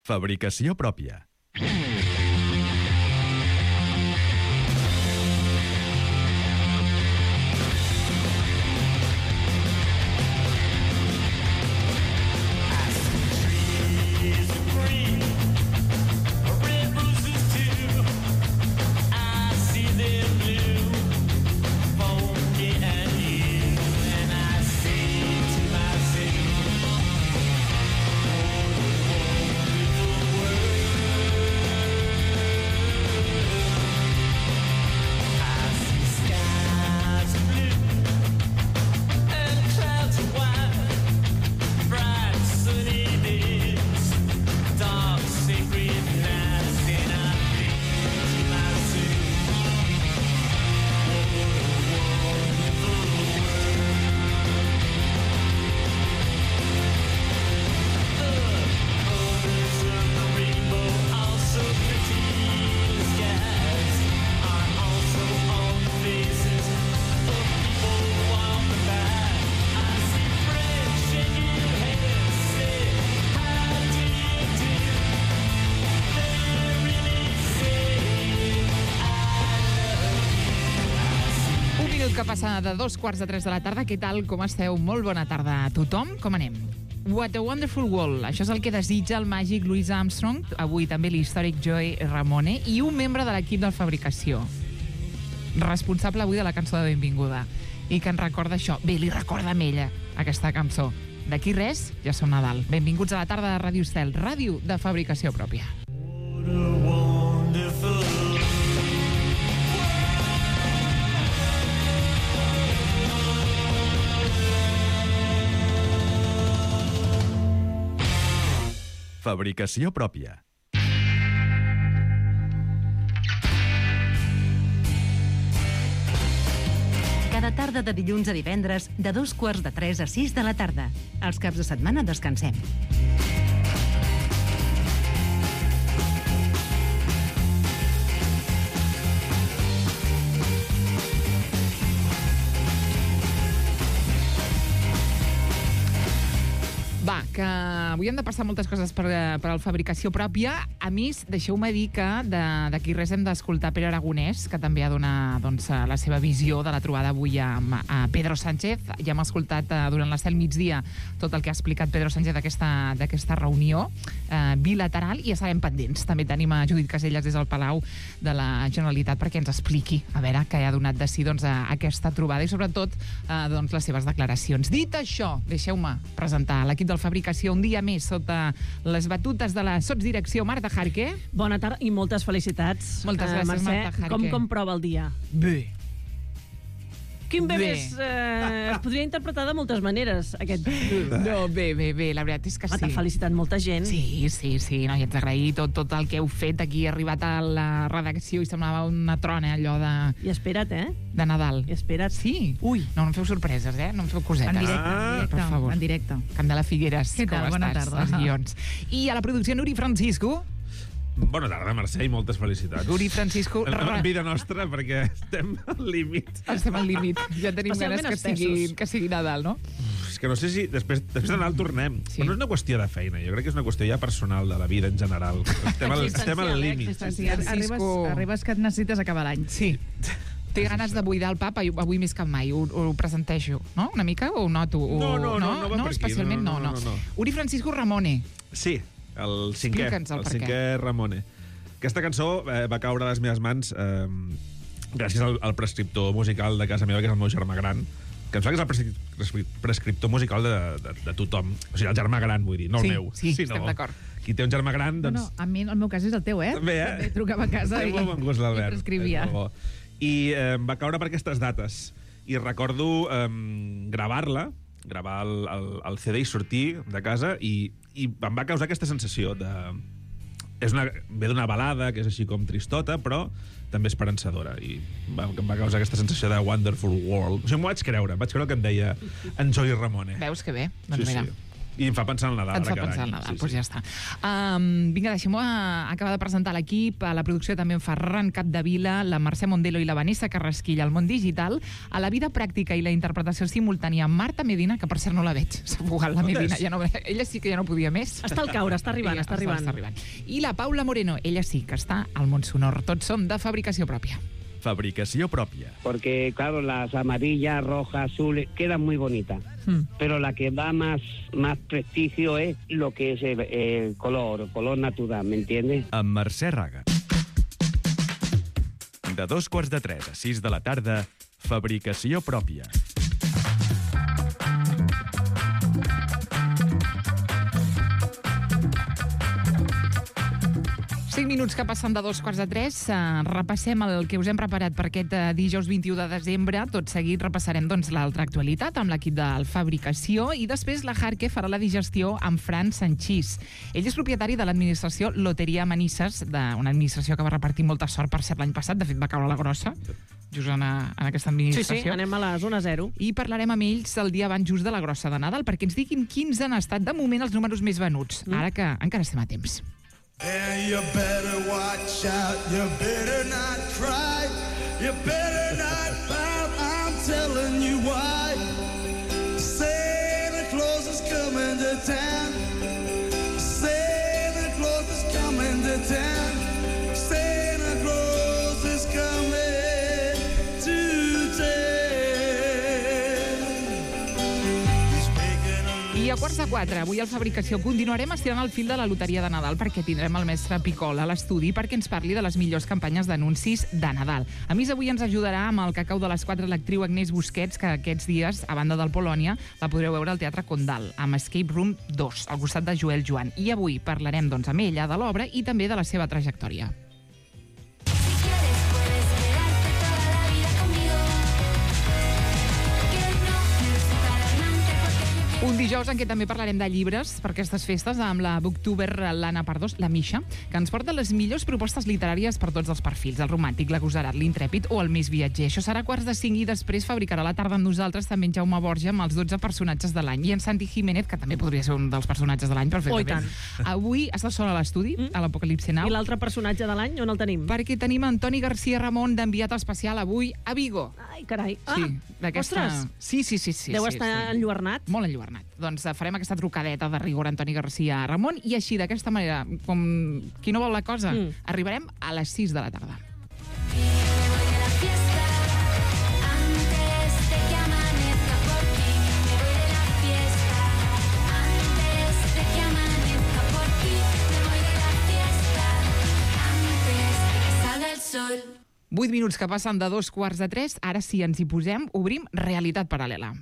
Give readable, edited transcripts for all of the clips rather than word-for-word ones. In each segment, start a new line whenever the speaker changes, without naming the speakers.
Fabricació pròpia.
Que passa de 2:45 de la tarda. Què tal? Com esteu? Molt bona tarda a tothom. Com anem? What a Wonderful World. Això és el que desitja el màgic Louis Armstrong, avui també l'històric Joey Ramone i un membre de l'equip de fabricació. Responsable avui de la cançó de benvinguda. I que ens recorda això. Bé, li recorda a ella aquesta cançó. D'aquí res, ja som Nadal. Benvinguts a la tarda de Ràdio Estel, ràdio de fabricació pròpia. What a wonderful
Fabricació pròpia.
Cada tarda de dilluns a divendres, de 2:45 a 6 de la tarda. Els caps de setmana descansem.
Va, que avui hem de passar moltes coses per la fabricació pròpia. A més, deixeu-me dir que d'aquí res hem d'escoltar Pere Aragonès, que també ha donat la seva visió de la trobada avui amb Pedro Sánchez. Ja hem escoltat durant l'estel migdia tot el que ha explicat Pedro Sánchez d'aquesta reunió bilateral i ja estarem pendents. També tenim a Judit Casellas des del Palau de la Generalitat perquè ens expliqui a veure què ha donat de si aquesta trobada i sobretot les seves declaracions. Dit això, deixeu-me presentar l'equip de fabricació un dia més sota les batutes de la sotsdirecció Marta Jarque.
Bona tarda i moltes felicitats.
Moltes gràcies,
Mercè.
Marta Jarque.
Com prova el dia?
Bé.
Quin bé més? Es podria interpretar de moltes maneres, aquest bé.
No, bé, la veritat és que sí.
T'ha felicitat molta gent.
Sí, no, i haig d'agrair tot el que heu fet aquí, arribat a la redacció i semblava una trona allò de...
I espera't,
de Nadal.
I espera't.
Sí?
Ui.
No em feu sorpreses, no em feu cosetes.
En directe.
Candela Figueres,
què tal? Bona tarda.
Els guions. I a la producció Nuri Francisco.
Bona tarda, Mercè, i moltes felicitats.
Nuri Francisco...
En vida nostra, perquè estem al límit.
Estem al límit. Ja tenim ganes que sigui Nadal, no?
És que no sé si després de Nadal tornem. Sí. Però no és una qüestió de feina, jo crec que és una qüestió ja personal de la vida en general. Estem al límit.
Arribes que et necessites acabar l'any.
Sí. Té ganes de buidar el papa, avui més que mai, ho presenteixo, no? Una mica, o ho noto?
No va per aquí.
Especialment no. Uri Francisco Ramone.
Sí, el cinquè Ramone. Aquesta cançó va caure a les meves mans gràcies al prescriptor musical de casa meva, que és el meu germà gran, que em sembla que és el prescriptor musical de tothom. O sigui, el germà gran, vull dir, no el meu.
Sí, estem d'acord.
Qui té un germà gran, doncs...
No, a mi, el meu cas és el teu,
També
trucava a casa i prescrivia.
I va caure per aquestes dates. I recordo gravar el CD i sortir de casa i em va causar aquesta sensació de... Ve d'una balada, que és així com tristota, però també esperançadora. I em va causar aquesta sensació de Wonderful World. O sigui, m'ho vaig creure que em deia en Joey Ramone.
Veus que bé? Doncs mira.
I em fa pensar en Nadal.
Ens fa pensar en Nadal, doncs ja està. Vinga, deixem-ho acabar de presentar l'equip. A la producció també en Ferran Capdevila, la Mercè Mondelo i la Vanessa Carrasquilla al món digital. A la vida pràctica i la interpretació simultània, Marta Medina, que per cert no la veig. S'ha fugat la Medina. Ella sí que ja no podia més.
Està al caure, està arribant.
I la Paula Moreno, ella sí que està al món sonor. Tots som de fabricació pròpia.
Fabricació pròpia.
Porque, claro, las amarillas, rojas, azules, quedan muy bonitas. Pero la que da más prestigio es lo que es el color natural, ¿me entiendes?
Amb Mercè Raga. De 2:45 a 6 de la tarda, fabricació pròpia.
5 minuts que passen de 2:45. Repassem el que us hem preparat per aquest dijous 21 de desembre. Tot seguit repassarem l'altra actualitat amb l'equip de Fabricació i després la Jarque farà la digestió amb Fran Sanchís. Ell és propietari de l'administració Loteria Manises, una administració que va repartir molta sort, per cert, l'any passat. De fet, va caure a la grossa, just en aquesta administració.
Sí, anem a la zona 0.
I parlarem amb ells el dia abans just de la grossa de Nadal perquè ens diguin quins han estat de moment els números més venuts, ara que encara estem a temps.
And you better watch out, you better not cry, you better not pout, I'm telling you why. Santa Claus is coming to town, Santa Claus is coming to town, Santa Claus is coming to town.
I a 3:45, avui al Fabricació continuarem estirant el fil de la loteria de Nadal perquè tindrem el mestre Picol a l'estudi perquè ens parli de les millors campanyes d'anuncis de Nadal. A més, avui ens ajudarà amb el cacau de les 4 l'actriu Agnès Busquets, que aquests dies, a banda del Polònia, la podreu veure al Teatre Condal, amb Escape Room 2, al costat de Joel Joan. I avui parlarem amb ella de l'obra i també de la seva trajectòria. Un dijous en què també parlarem de llibres per aquestes festes amb la booktuber l'Anna Pardós, la Misha, que ens porta les millors propostes literàries per tots els perfils, el romàntic, l'agosarat, l'intrèpid o el més viatger. Això serà 4:45 i després fabricarà la tarda amb nosaltres també en Jaume Borja amb els 12 personatges de l'any i en Santi Jiménez, que també podria ser un dels personatges de l'any perfectament. Avui està sol a l'estudi, a l'Apocalipse Now.
I l'altre personatge de l'any, on el tenim?
Perquè tenim Antoni García Ramon d'enviat especial avui a Vigo.
Ai, carai.
Sí, d'aquesta... Sí.
Deu estar enlluernat.
Molt enlluernat. Doncs farem aquesta trucadeta de rigor a Antoni García Ramon i així, d'aquesta manera, com qui no vol la cosa, arribarem a les 6 de la tarda.
Sol.
8 minuts que passen de 2:45, ara sí ens hi posem, obrim Realitat Paral·lela.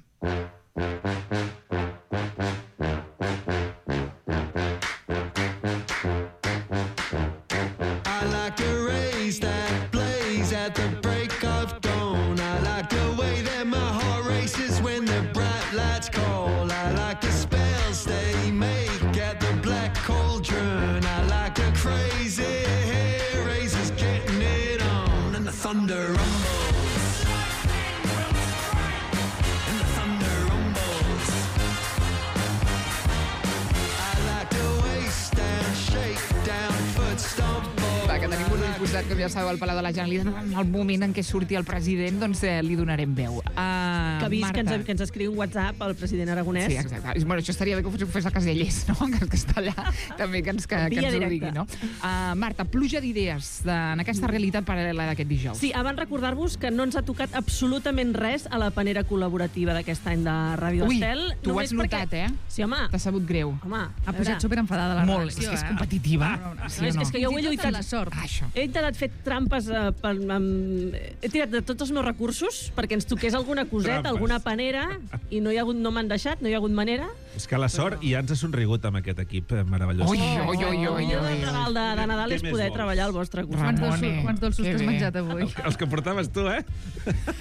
Com ja sabeu, al Palau de la Generalitat, en el moment en què surti el president, doncs li donarem veu.
Que ha vist
Marta,
que ens escriu un WhatsApp al president aragonès.
Sí, exacte. Bueno, això estaria bé que fes a Casellers, no? Que està allà, també que ens ho digui, no? Marta, pluja d'idees en aquesta realitat paral·lela d'aquest dijous.
Sí, abans recordar-vos que no ens ha tocat absolutament res a la panera col·laborativa d'aquest any de Ràdio Estel.
Ui, tu ho has notat, eh?
Sí, home.
T'ha sabut greu.
Home,
ha posat superenfadada la
molt,
redacció,
és competitiva.
Sí, és que jo ho he lluitat. He intentat fer trampes, he tirat de tots els meus recursos perquè ens toqués alguna coseta, alguna panera, i no m'han deixat, no hi ha hagut manera.
És que la sort ja ens ha somrigut amb aquest equip meravellós.
El regal de Nadal és poder treballar al vostre costat.
Quants dolços que has menjat avui?
Els que portaves tu, eh?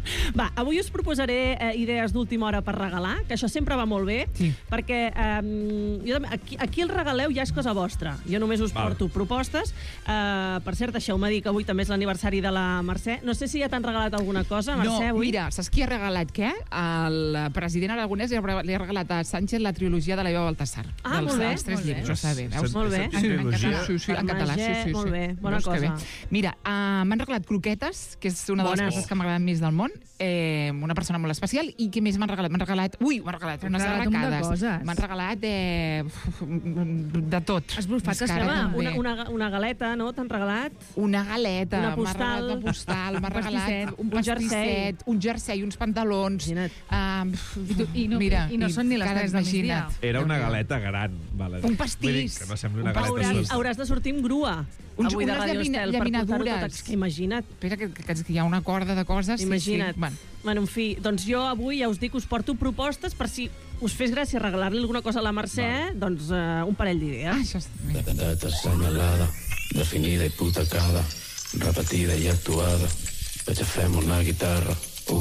Va, avui us proposaré idees d'última hora per regalar, que això sempre va molt bé, perquè aquí el regaleu ja és cosa vostra. Jo només us porto propostes. Per cert, deixeu-me dir que avui també és l'aniversari de la Mercè. No sé si ja t'han regalat alguna cosa, Mercè, avui.
Mira, saps qui ha regalat què? El president aragonès li ha regalat a Sánchez la trilogia de la Iva Baltasar.
Molt bé.
Els 3 llibres, ho sabe, veus?
Molt bé.
En català, sí.
Molt bé, bona cosa.
Mira, m'han regalat croquetes, que és una de les coses que m'agraden més del món. Una persona molt especial. I què més m'han regalat? M'han regalat unes arracades. M'han regalat de tot.
Has bufat una galeta, no? T'han regalat?
Una galeta.
Una postal.
M'ha regalat m'ha regalat un pastisset, un jersei, uns pantalons.
I no són ni les 3 del migdia.
Era una galeta gran.
Un pastís.
Que no sembli una galeta.
Hauràs de sortir amb grua. Avui de Radio Estel, per portar-ho tot. Que imagina't.
Espera, que hi ha una corda de coses.
Imagina't. Bueno, en fi, doncs jo avui ja us dic, us porto propostes per si us fes gràcia regalar-li alguna cosa a la Mercè, doncs un parell d'idees.
Això està bé.
Data assenyalada, definida hipotecada, repetida i actuada. Vaig a fer-me una guitarra.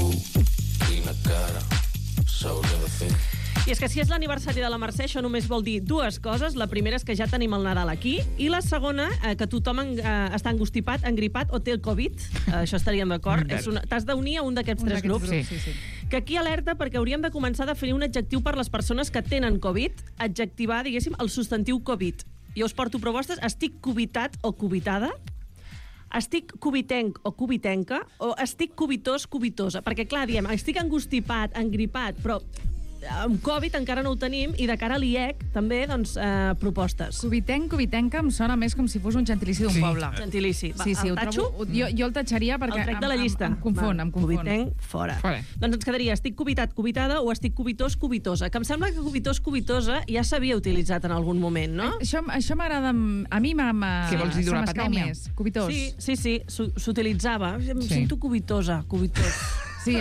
Quina cara, s'hauria de fer.
I és que si és l'aniversari de la Mercè, això només vol dir dues coses. La primera és que ja tenim el Nadal aquí, i la segona, que tothom està engostipat, engripat o té el Covid. Això estaríem d'acord. T'has d'unir a un d'aquests 3 grups.
Sí.
Que aquí alerta perquè hauríem de començar a definir un adjectiu per les persones que tenen Covid, adjectivar, diguéssim, el substantiu Covid. Jo us porto propostes. Estic cubitat o cubitada, estic cubitenc o cubitenca, o estic cubitós, cubitosa. Perquè, clar, diem, estic engostipat, engripat, però amb Covid encara no ho tenim, i de cara a l'IEC també, doncs, propostes.
Cubitenca em sona més com si fos un gentilici d'un poble.
Gentilici.
Sí,
el tatxo?
Jo el tatxaria perquè
el trec de la llista.
Em confon.
Cubitenc, fora. Doncs ens quedaria estic cubitat, cubitada, o estic cubitós, cubitosa. Que em sembla que cubitós, cubitosa ja s'havia utilitzat en algun moment, no?
Això m'agrada... A mi
Què vols dir d'una pandèmia?
Cubitós.
Sí, s'utilitzava. Em sento cubitosa, cubitós.
Sí,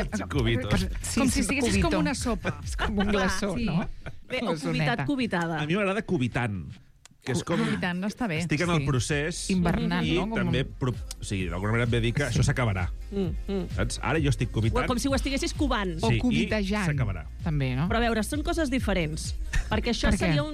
com
si estiguessis com una sopa.
És com un glaçó, no?
Bé, o cubitat, cubitada.
A mi m'agrada cubitant. Que és com...
Cubitant, no està bé.
Estic en el procés...
Invernant,
i
no?
també... O sigui, d'alguna manera et ve a dir que això s'acabarà. Saps? Ara jo estic cubitant...
Com si ho estiguessis cubant.
O cubitejant.
S'acabarà.
També, no?
Però a veure, són coses diferents. Perquè això seria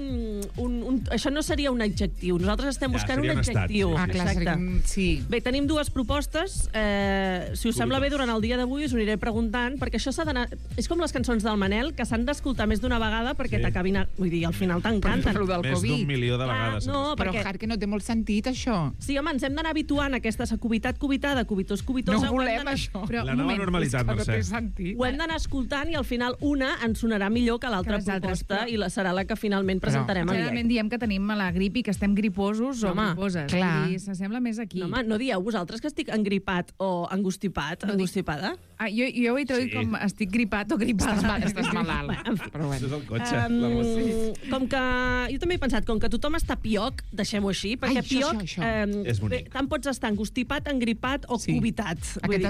això no seria un adjectiu. Nosaltres estem buscant un adjectiu.
Clar, sí.
Bé, tenim dues propostes. Si us sembla bé, durant el dia d'avui us ho aniré preguntant, perquè això s'ha d'anar... És com les cançons del Manel, que s'han d'escoltar més d'una vegada perquè t'acabin... Vull dir, al final t'encanten.
Més d'1 milió de vegades.
No,
però, que no té molt sentit, això.
Sí, home, ens hem d'anar habituant a aquesta cubitat, cubitada, cubitós, cubitosa.
No volem això.
La nova normalitat, Mercè.
Ho hem d'anar escoltant i al final una ens sonarà millor que l'altra proposta i serà la que finalment presentarem a l'IEC.
Generalment diem que tenim la grip i que estem griposos o griposes.
Clar.
I s'assembla més aquí.
No, home, no dieu vosaltres que estic engripat o angostipat, angostipada?
Jo ho he traduït com estic gripat o gripada.
Estàs malalt.
Però bueno. Això és el cotxe.
Com que... Jo també he pensat, com que tothom està pioc, deixem-ho així, perquè pioc...
És bonic.
Tant pots estar engostipat, engripat o cubitat.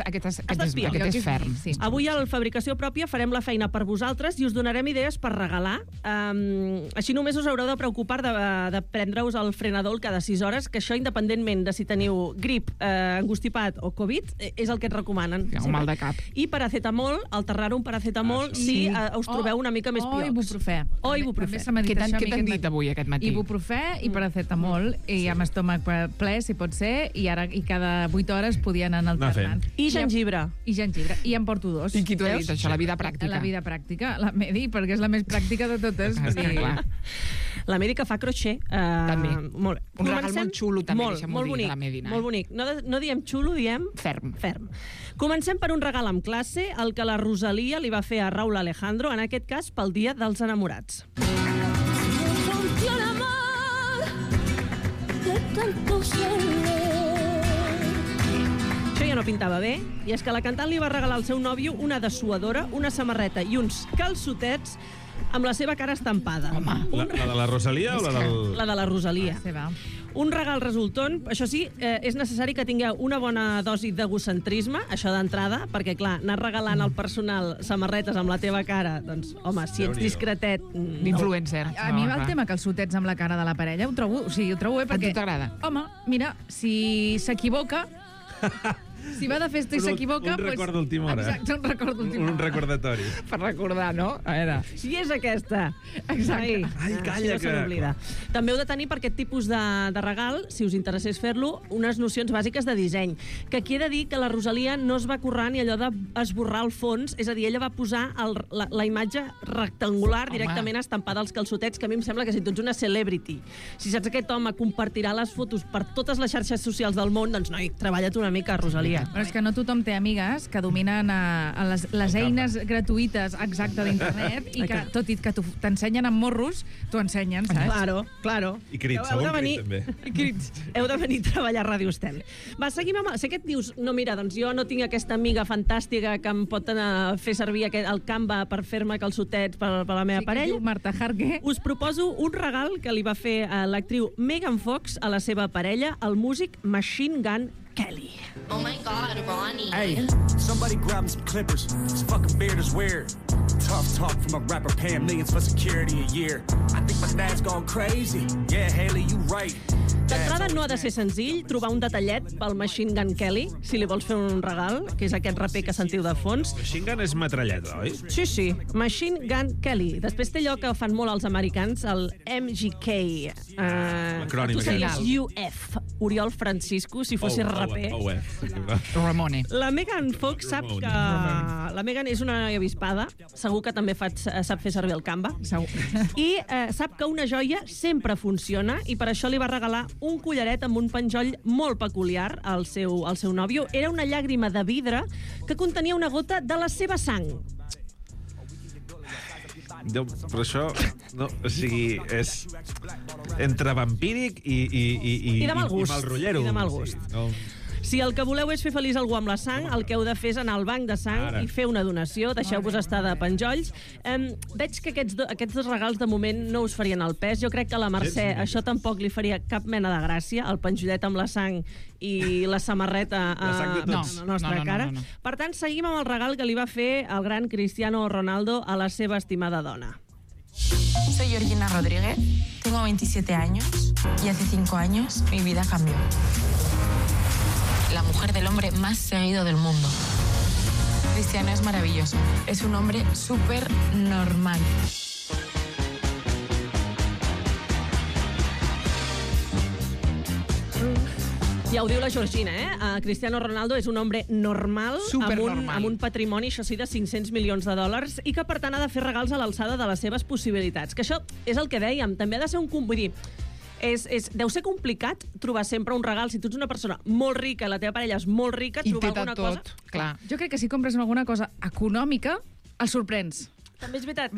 Aquest és ferm.
Avui al Fabricació Pròpia farem la feina per vosaltres i us donarem idees per regalar. Així només us haureu de preocupar de prendre-us el frenadol cada 6 hores, que això, independentment de si teniu grip, engostipat o Covid, és el que et recomanen.
Un mal de cap.
I paracetamol, alternar un paracetamol si us trobeu una mica més piocs.
O ibuprofè.
Què t'han dit avui aquest matí?
Ibuprofè i paracetamol, i amb estómac ple, si pot ser, i cada 8 hores podien anar alternant.
I gengibre.
I en porto 2.
I qui t'ho ha dit, això? La vida pràctica.
La vida pràctica, la Medi, perquè és la més pràctica de totes.
La Medi que fa crochet.
També.
Molt bé.
Un regal molt xulo, també, deixa'm-ho dir, de la Medina.
Molt bonic. No diem xulo, diem...
Ferm.
Comencem per un regal amb classe, el que la Rosalia li va fer a Raúl Alejandro, en aquest cas pel Dia dels Enamorats. Això ja no pintava bé, i és que la cantant li va regalar al seu nòvio una dessuadora, una samarreta i uns calçotets amb la seva cara estampada.
Home.
La de la Rosalia o la del...
La de la Rosalia. Un regal resultant. Això sí, és necessari que tingueu una bona dosi d'egocentrisme, això d'entrada, perquè, clar, anar regalant al personal samarretes amb la teva cara, doncs, home, si ets discretet...
D'influencer.
A mi el tema calçotets amb la cara de la parella ho trobo bé, perquè...
A tu t'agrada?
Home, mira, si s'equivoca... Si va de festa i s'equivoca...
Un record d'última hora.
Exacte, un record d'última hora.
Un recordatori.
Per recordar, no? A veure.
Si és aquesta.
Exacte.
Ai, calla,
no se n'oblida. També heu de tenir per aquest tipus de regal, si us interessés fer-lo, unes nocions bàsiques de disseny. Que aquí he de dir que la Rosalia no es va currar ni allò d'esborrar el fons, és a dir, ella va posar la imatge rectangular directament estampada als calçotets, que a mi em sembla que si tu ets una celebrity, si saps aquest home compartirà les fotos per totes les xarxes socials del món, doncs noi, treballa't una mica, Rosalia.
Però és que no tothom té amigues que dominen les eines gratuïtes exacte d'internet i que, tot i que t'ensenyen amb morros, t'ho ensenyen, saps?
Claro.
I crits, segon crit, també.
I crits. Heu de venir a treballar a Ràdio Estel. Va, seguim amb... Sé que et dius, no, mira, doncs jo no tinc aquesta amiga fantàstica que em pot fer servir el Canva per fer-me calçotets per la meva parella.
Sí, que diu Marta Harque.
Us proposo un regal que li va fer l'actriu Megan Fox a la seva parella, el músic Machine Gun Kelly.
Oh my God, Ronnie.
Hey, somebody grab me some clippers. This fucking beard is weird. Tough talk from a rapper paying millions for security a year. I think my dad's gone crazy. Yeah, Haley, you right.
D'entrada no ha de ser senzill trobar un detallet pel Machine Gun Kelly, si li vols fer un regal, que és aquest raper que sentiu de fons.
Machine Gun és metralleta, oi?
Sí, Machine Gun Kelly. Després té allò que fan molt els americans, el MGK.
L'acrònim
tu series UF, Oriol Francisco, si fossis raper.
Ramone.
La Megan Fox sap que... La Megan és una noia avispada, segur que també sap fer servir el Canva, i sap que una joia sempre funciona, i per això li va regalar un collaret amb un penjoll molt peculiar al seu nòvio. Era una llàgrima de vidre que contenia una gota de la seva sang.
Però això, no, o sigui, és entre vampíric i
de mal gust.
I mal rotllero.
I de mal gust.
Sí, no.
Si el que voleu és fer feliç algú amb la sang, el que heu de fer és anar al banc de sang i fer una donació. Deixeu-vos estar de penjolls. Veig que aquests dos regals de moment no us farien el pes. Jo crec que a la Mercè això tampoc li faria cap mena de gràcia, el penjollet amb la sang i la samarreta a la nostra cara. Per tant, seguim amb el regal que li va fer el gran Cristiano Ronaldo a la seva estimada dona.
Soy Georgina Rodríguez, tengo 27 años y hace 5 años mi vida cambió. La mujer del hombre más seguido del mundo. Cristiano es maravilloso. Es un hombre súper normal.
Ja ho diu la Georgina, Cristiano Ronaldo és un home normal, amb un patrimoni, això sí, de 500 milions de dòlars, i que, per tant, ha de fer regals a l'alçada de les seves possibilitats. Que això és el que dèiem, també ha de ser un... Vull dir, deu ser complicat trobar sempre un regal. Si tu ets una persona molt rica i la teva parella és molt rica, trobar alguna cosa...
Clar.
Jo crec que si compres alguna cosa econòmica, el sorprens.
També és veritat.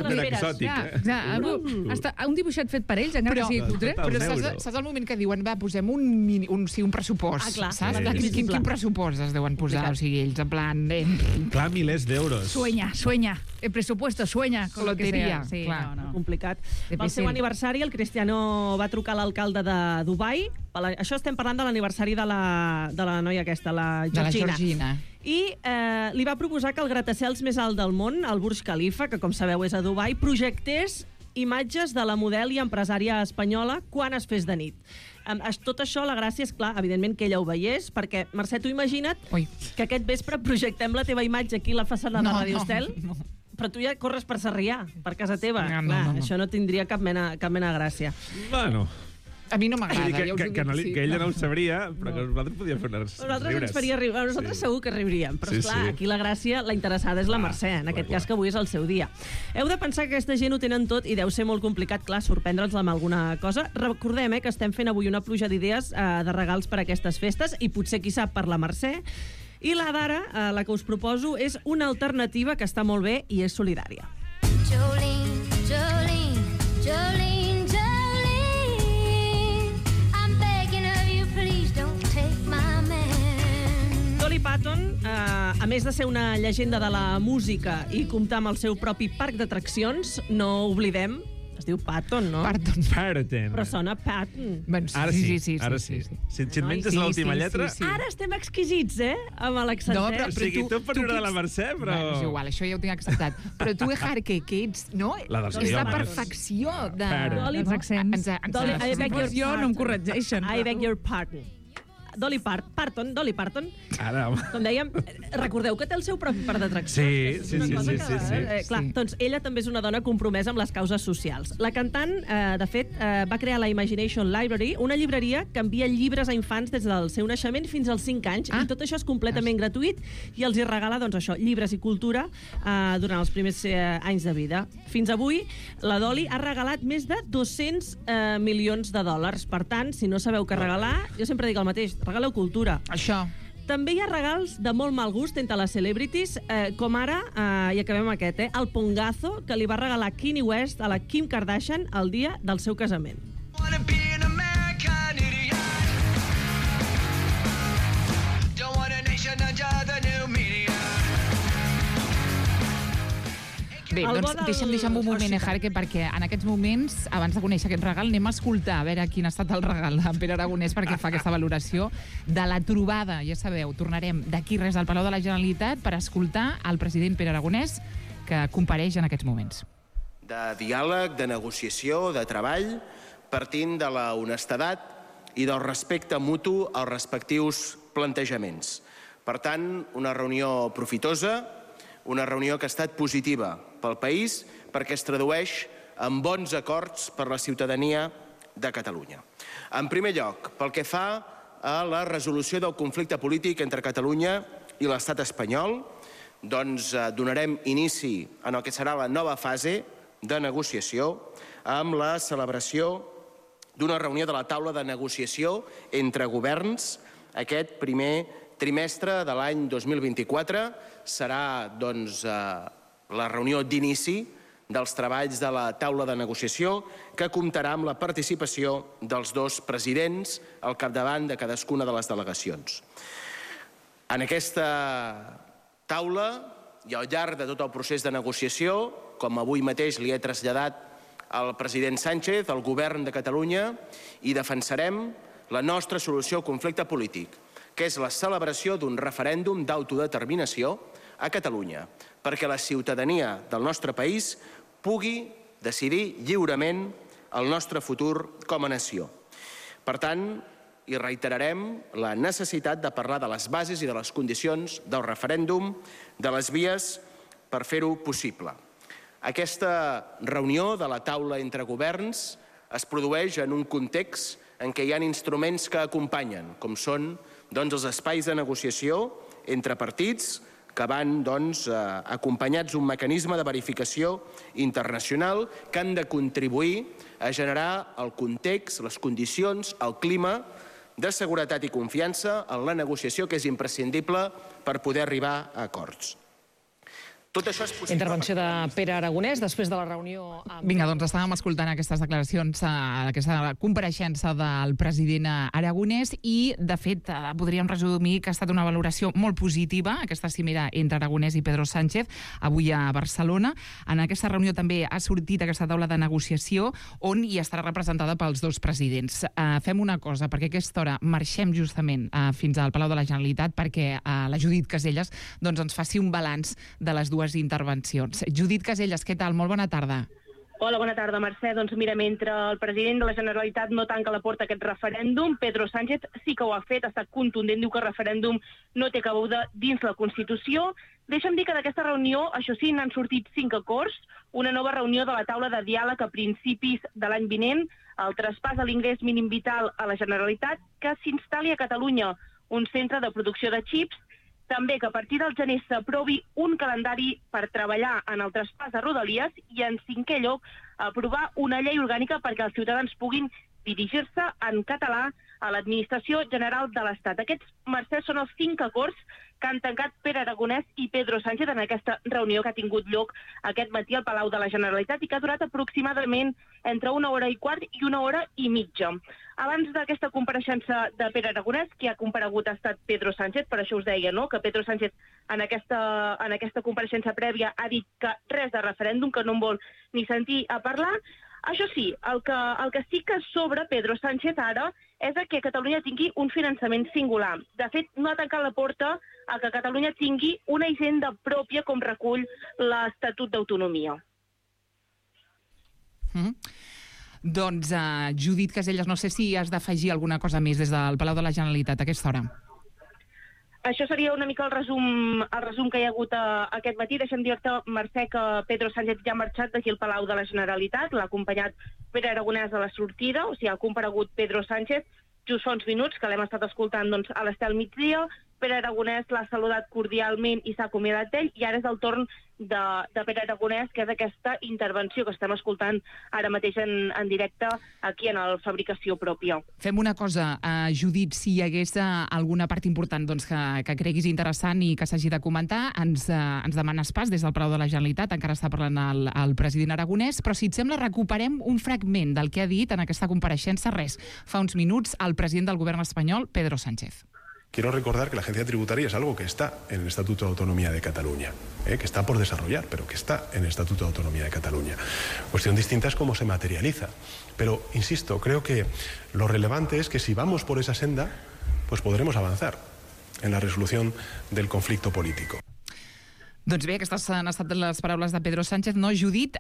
Un dibuixet fet per ells, encara que sigui cutre.
Però saps el moment que diuen, va, posem un pressupost, saps? Quin pressupost es deuen posar? O sigui, ells en plan...
Clar, milers d'euros.
Sueña. El presupuesto, sueña.
Loteria.
Sí, no.
Complicat. Pel seu aniversari, el Cristiano va trucar a l'alcalde de Dubai. Això estem parlant de l'aniversari de la noia aquesta, la Georgina. I li va proposar que el gratacels més alt del món, el Burj Khalifa, que com sabeu és a Dubai, projectés imatges de la model i empresària espanyola quan es fes de nit. Tot això, la gràcia és, clar, evidentment que ella ho veiés, perquè, Mercè, tu imagina't que aquest vespre projectem la teva imatge aquí a la façana de Ràdio Estel, però tu ja corres per Sarrià, per casa teva. Això no tindria cap mena de gràcia.
Bueno...
A mi no m'agrada.
Que ella no ho sabria, però que nosaltres podíem fer unes
nosaltres ens faria riure. Nosaltres segur que riuríem. Però, esclar, aquí la gràcia, la interessada és la Mercè, en aquest cas que avui és el seu dia. Heu de pensar que aquesta gent ho tenen tot i deu ser molt complicat, clar, sorprendre'ls amb alguna cosa. Recordem que estem fent avui una pluja d'idees de regals per a aquestes festes i potser, qui sap, per la Mercè. I la d'ara, la que us proposo, és una alternativa que està molt bé i és solidària. Jolene. Dolly Parton, a més de ser una llegenda de la música i comptar amb el seu propi parc d'atraccions, no oblidem, es diu Patton, no?
Patton.
Però sona Patton.
Ara sí. Si et menges l'última lletra...
Ara estem exquisits, amb l'Alexander.
No, però
o sigui, tu per veure la Mercè, però...
És igual, això ja ho tinc acceptat. Però tu, Harque, que ets, no? És la perfecció de...
Els accents.
Dolly,
jo no em corregeixen.
I beg your pardon. Dolly Parton,
Ara,
com dèiem, recordeu que té el seu propi parc d'atraccions.
Sí.
Clar, doncs ella també és una dona compromesa amb les causes socials. La cantant, de fet, va crear la Imagination Library, una llibreria que envia llibres a infants des del seu naixement fins als 5 anys, i tot això és completament gratuït, i els hi regala, doncs això, llibres i cultura durant els primers anys de vida. Fins avui, la Dolly ha regalat més de 200 milions de dòlars. Per tant, si no sabeu què regalar, jo sempre dic el mateix, regaleu cultura.
Això.
També hi ha regals de molt mal gust entre les celebrities, com ara, i acabem amb aquest, el pongazo que li va regalar Kanye West a la Kim Kardashian el dia del seu casament.
Bé, doncs deixa'm un moment, Jarque, perquè en aquests moments, abans de conèixer aquest regal, anem a escoltar a veure quin ha estat el regal de Pere Aragonès perquè fa aquesta valoració de la trobada. Ja sabeu, tornarem d'aquí res al Palau de la Generalitat per escoltar el president Pere Aragonès, que compareix en aquests moments.
De diàleg, de negociació, de treball, partint de la honestedat i del respecte mutu als respectius plantejaments. Per tant, una reunió profitosa, una reunió que ha estat positiva pel país perquè es tradueix en bons acords per la ciutadania de Catalunya. En primer lloc, pel que fa a la resolució del conflicte polític entre Catalunya i l'estat espanyol, doncs donarem inici en el que serà la nova fase de negociació amb la celebració d'una reunió de la taula de negociació entre governs aquest primer trimestre de l'any 2024. Serà, doncs, la reunió d'inici dels treballs de la taula de negociació que comptarà amb la participació dels dos presidents al capdavant de cadascuna de les delegacions. En aquesta taula i al llarg de tot el procés de negociació, com avui mateix li he traslladat al president Sánchez, al govern de Catalunya, i defensarem la nostra solució al conflicte polític, que és la celebració d'un referèndum d'autodeterminació a Catalunya, perquè la ciutadania del nostre país pugui decidir lliurement el nostre futur com a nació. Per tant, hi reiterarem la necessitat de parlar de les bases i de les condicions del referèndum, de les vies per fer-ho possible. Aquesta reunió de la taula entre governs es produeix en un context en què hi ha instruments que acompanyen, com són els espais de negociació entre partits que van acompanyats d'un mecanisme de verificació internacional que han de contribuir a generar el context, les condicions, el clima de seguretat i confiança en la negociació que és imprescindible per poder arribar a acords. Tot això és possible.
Intervenció de Pere Aragonès després de la reunió amb...
Vinga, doncs estàvem escoltant aquestes declaracions, aquesta compareixença del president Aragonès i, de fet, podríem resumir que ha estat una valoració molt positiva, aquesta cimera entre Aragonès i Pedro Sánchez, avui a Barcelona. En aquesta reunió també ha sortit aquesta taula de negociació on hi estarà representada pels dos presidents. Fem una cosa, perquè a aquesta hora marxem justament fins al Palau de la Generalitat perquè la Judit Caselles ens faci un balanç de les dues intervencions. Judit Caselles, què tal? Molt bona tarda.
Hola, bona tarda, Mercè. Doncs mira, mentre el president de la Generalitat no tanca la porta a aquest referèndum, Pedro Sánchez sí que ho ha fet, ha estat contundent, diu que el referèndum no té cabuda dins la Constitució. Deixa'm dir que d'aquesta reunió, això sí, n'han sortit 5 acords, una nova reunió de la taula de diàleg a principis de l'any vinent, el traspàs de l'ingrés mínim vital a la Generalitat, que s'instal·li a Catalunya un centre de producció de xips, també que a partir del gener s'aprovi un calendari per treballar en el traspàs de Rodalies i, en 5è lloc, aprovar una llei orgànica perquè els ciutadans puguin dirigir-se en català a l'Administració General de l'Estat. Aquests, Mercè, són els 5 acords que han tancat Pere Aragonès i Pedro Sánchez en aquesta reunió que ha tingut lloc aquest matí al Palau de la Generalitat i que ha durat aproximadament entre 1 hora i quart i 1 hora i mitja. Abans d'aquesta compareixença de Pere Aragonès, qui ha comparegut ha estat Pedro Sánchez, per això us deia, no?, que Pedro Sánchez en aquesta compareixença prèvia ha dit que res de referèndum, que no en vol ni sentir a parlar. Això sí, el que sí que sobre Pedro Sánchez ara és que Catalunya tingui un finançament singular. De fet, no ha tancat la porta a que Catalunya tingui una hisenda pròpia com recull l'Estatut d'Autonomia.
Doncs, Judit Casellas, no sé si has d'afegir alguna cosa més des del Palau de la Generalitat a aquesta hora.
Això seria una mica el resum que hi ha hagut aquest matí. Deixem dir-te, Mercè, que Pedro Sánchez ja ha marxat d'aquí al Palau de la Generalitat. L'ha acompanyat Pere Aragonès a la sortida, o sigui, ha comparegut Pedro Sánchez just fa uns minuts, que l'hem estat escoltant a l'estel migdia. Pere Aragonès l'ha saludat cordialment i s'ha acomiadat d'ell, i ara és el torn de Pere Aragonès, que és aquesta intervenció que estem escoltant ara mateix en directe aquí en el Fabricació Pròpia.
Fem una cosa, Judit, si hi hagués alguna part important que creguis interessant i que s'hagi de comentar, ens demanes pas des del Palau de la Generalitat, encara està parlant el president Aragonès, però si et sembla recuperem un fragment del que ha dit en aquesta compareixença, fa uns minuts, el president del govern espanyol, Pedro Sánchez.
Quiero recordar que la agencia tributaria es algo que está en el Estatuto de Autonomía de Cataluña, que está por desarrollar, pero que está en el Estatuto de Autonomía de Cataluña. Cuestión distinta es cómo se materializa. Pero, insisto, creo que lo relevante es que si vamos por esa senda, pues podremos avanzar en la resolución del conflicto político.
Doncs bé, aquestes han estat les paraules de Pedro Sánchez, no, Judit?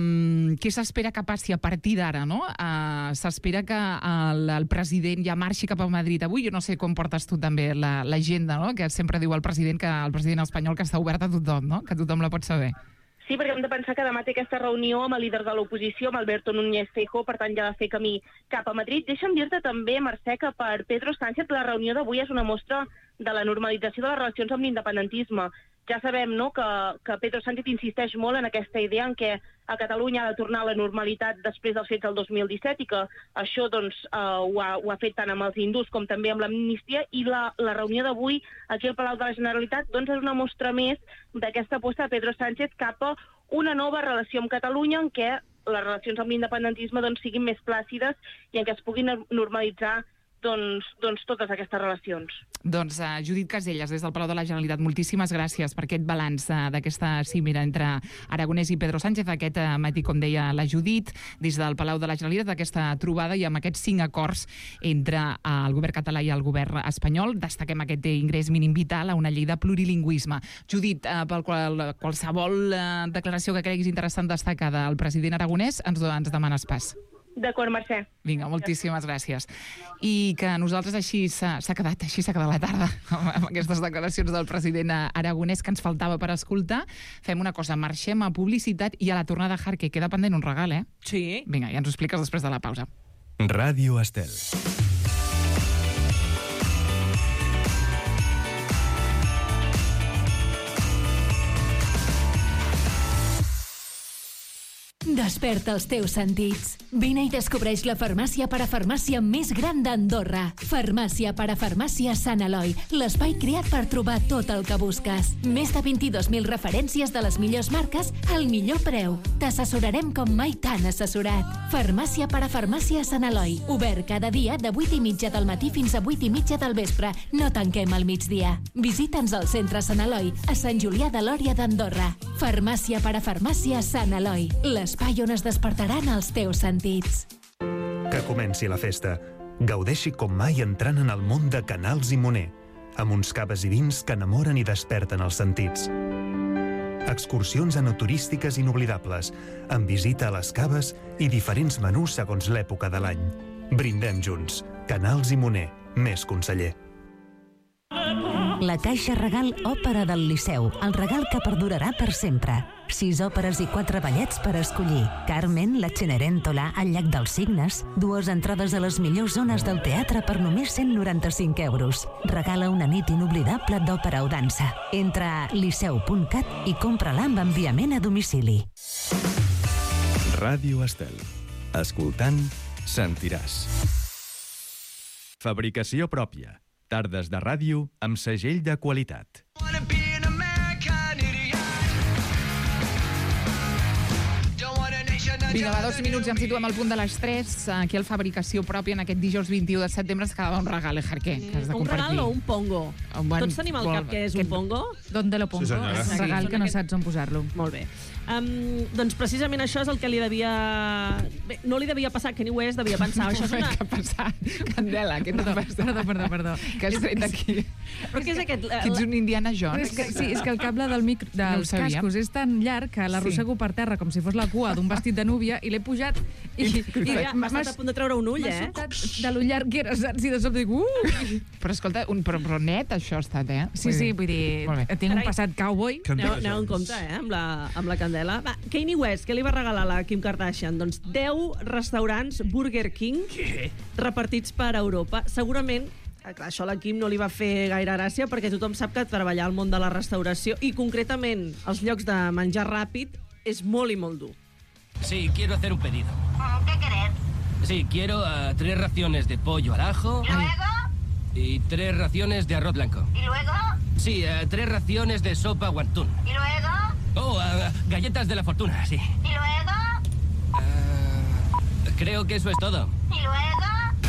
Què s'espera que passi a partir d'ara, no? S'espera que el president ja marxi cap a Madrid avui. Jo no sé com portes tu també l'agenda, no? Que sempre diu el president espanyol que està obert a tothom, no? Que tothom la pot saber.
Sí, perquè hem de pensar que demà té aquesta reunió amb el líder de l'oposició, amb Alberto Núñez Feijóo, per tant ja ha de fer camí cap a Madrid. Deixa'm dir-te també, Mercè, que per Pedro Sánchez la reunió d'avui és una mostra de la normalització de les relacions amb l'independentisme. Ja sabem, no?, que Pedro Sánchez insisteix molt en aquesta idea en què a Catalunya ha de tornar a la normalitat després dels fets del 2017 i que això doncs, ho ha fet tant amb els hindús com també amb l'amnistia, i la reunió d'avui aquí al Palau de la Generalitat doncs, és una mostra més d'aquesta aposta de Pedro Sánchez cap a una nova relació amb Catalunya en què les relacions amb l'independentisme doncs, siguin més plàcides i en què es puguin normalitzar doncs totes aquestes relacions.
Doncs Judit Casellas, des del Palau de la Generalitat, moltíssimes gràcies per aquest balanç d'aquesta cimera entre Aragonès i Pedro Sánchez, aquest matí, com deia la Judit, des del Palau de la Generalitat, aquesta trobada i amb aquests 5 acords entre el govern català i el govern espanyol. Destaquem aquest ingrés mínim vital a una llei de plurilingüisme. Judit, per qualsevol declaració que creguis interessant destacar del president Aragonès, ens demanes pas.
D'acord, Mercè.
Vinga, moltíssimes gràcies. I que nosaltres així s'ha quedat la tarda amb aquestes declaracions del president Aragonès que ens faltava per escoltar. Fem una cosa, marxem a publicitat i a la tornada, Jarque, queda pendent un regal, eh?
Sí.
Vinga, ja ens ho expliques després de la pausa.
Ràdio Estel.
Desperta els teus sentits. Vine i descobreix la farmàcia parafarmàcia més gran d'Andorra. Farmàcia parafarmàcia Sant Eloi, l'espai creat per trobar tot el que busques. Més de 22.000 referències de les millors marques al millor preu. T'assessorarem com mai t'han assessorat. Farmàcia parafarmàcia Sant Eloi. Obert cada dia de 8:30 del matí fins a 8:30 del vespre. No tanquem al migdia. Visita'ns al centre Sant Eloi, a Sant Julià de Lòria d'Andorra. Farmàcia parafarmàcia Sant Eloi, l'espai on es despertaran els teus sentits.
Que comenci la festa. Gaudeixi com mai entrant en el món de Canals i Moner, amb uns caves i vins que enamoren i desperten els sentits. Excursions enoturístiques inoblidables, amb visita a les caves i diferents menús segons l'època de l'any. Brindem junts. Canals i Moner, més conseller.
La Caixa Regal Òpera del Liceu, el regal que perdurarà per sempre. 6 òperes i 4 ballets per escollir. Carmen, la Cenerentola, el Llac dels Cignes, 2 entrades a les millors zones del teatre per només 195 euros. Regala una nit inoblidable d'òpera o dansa. Entra a liceu.cat i compra-la amb enviament a domicili.
Ràdio Estel. Escoltant, sentiràs. Fabricació pròpia. Tardes de ràdio amb segell de qualitat.
Vinga, va, 2 minuts i ens situem al punt de les 3. Aquí al Fabricació Pròpia, en aquest dijous 21 de setembre, ens quedava un regal, Jarque, que has de compartir.
Un regal o un pongo? Tots tenim al cap què és un pongo?
¿Dónde lo pongo?
Sí, senyora.
És un regal que no saps on posar-lo.
Molt bé. Doncs precisament això és el que li devia... Bé, no li devia passar, que ni ho és, devia pensar. Això és una...
Què ha passat? Candela, què t'ha passat?
Perdó.
Que has tret d'aquí?
Però què és aquest?
Que ets un Indiana Jones?
Sí, és que el cable dels cascos és tan llarg que l'arrossego per terra com si fos la cua d'un vestit de núvol núvia i l'he pujat i
M'ha estat a punt de treure un ull,
m'ha sobtat de lo llarg que era, saps? I de sobte dic,
Però escolta, però net això ha estat,
Sí, vull dir, tinc un passat cowboy.
Aneu en compte, amb la Candela. Va, Kanye West, què li va regalar la Kim Kardashian? Doncs 10 restaurants Burger King repartits per Europa. Segurament, clar, això a la Kim no li va fer gaire gràcia perquè tothom sap que treballar al món de la restauració i concretament els llocs de menjar ràpid és molt i molt dur.
Sí, quiero hacer un pedido.
¿Qué querés?
Sí, quiero 3 raciones de pollo al ajo.
¿Y luego?
Y 3 raciones de arroz blanco.
¿Y luego?
Sí, 3 raciones de sopa guantún.
¿Y luego?
Oh, galletas de la fortuna, sí.
¿Y luego?
Creo que eso es todo.
¿Y luego?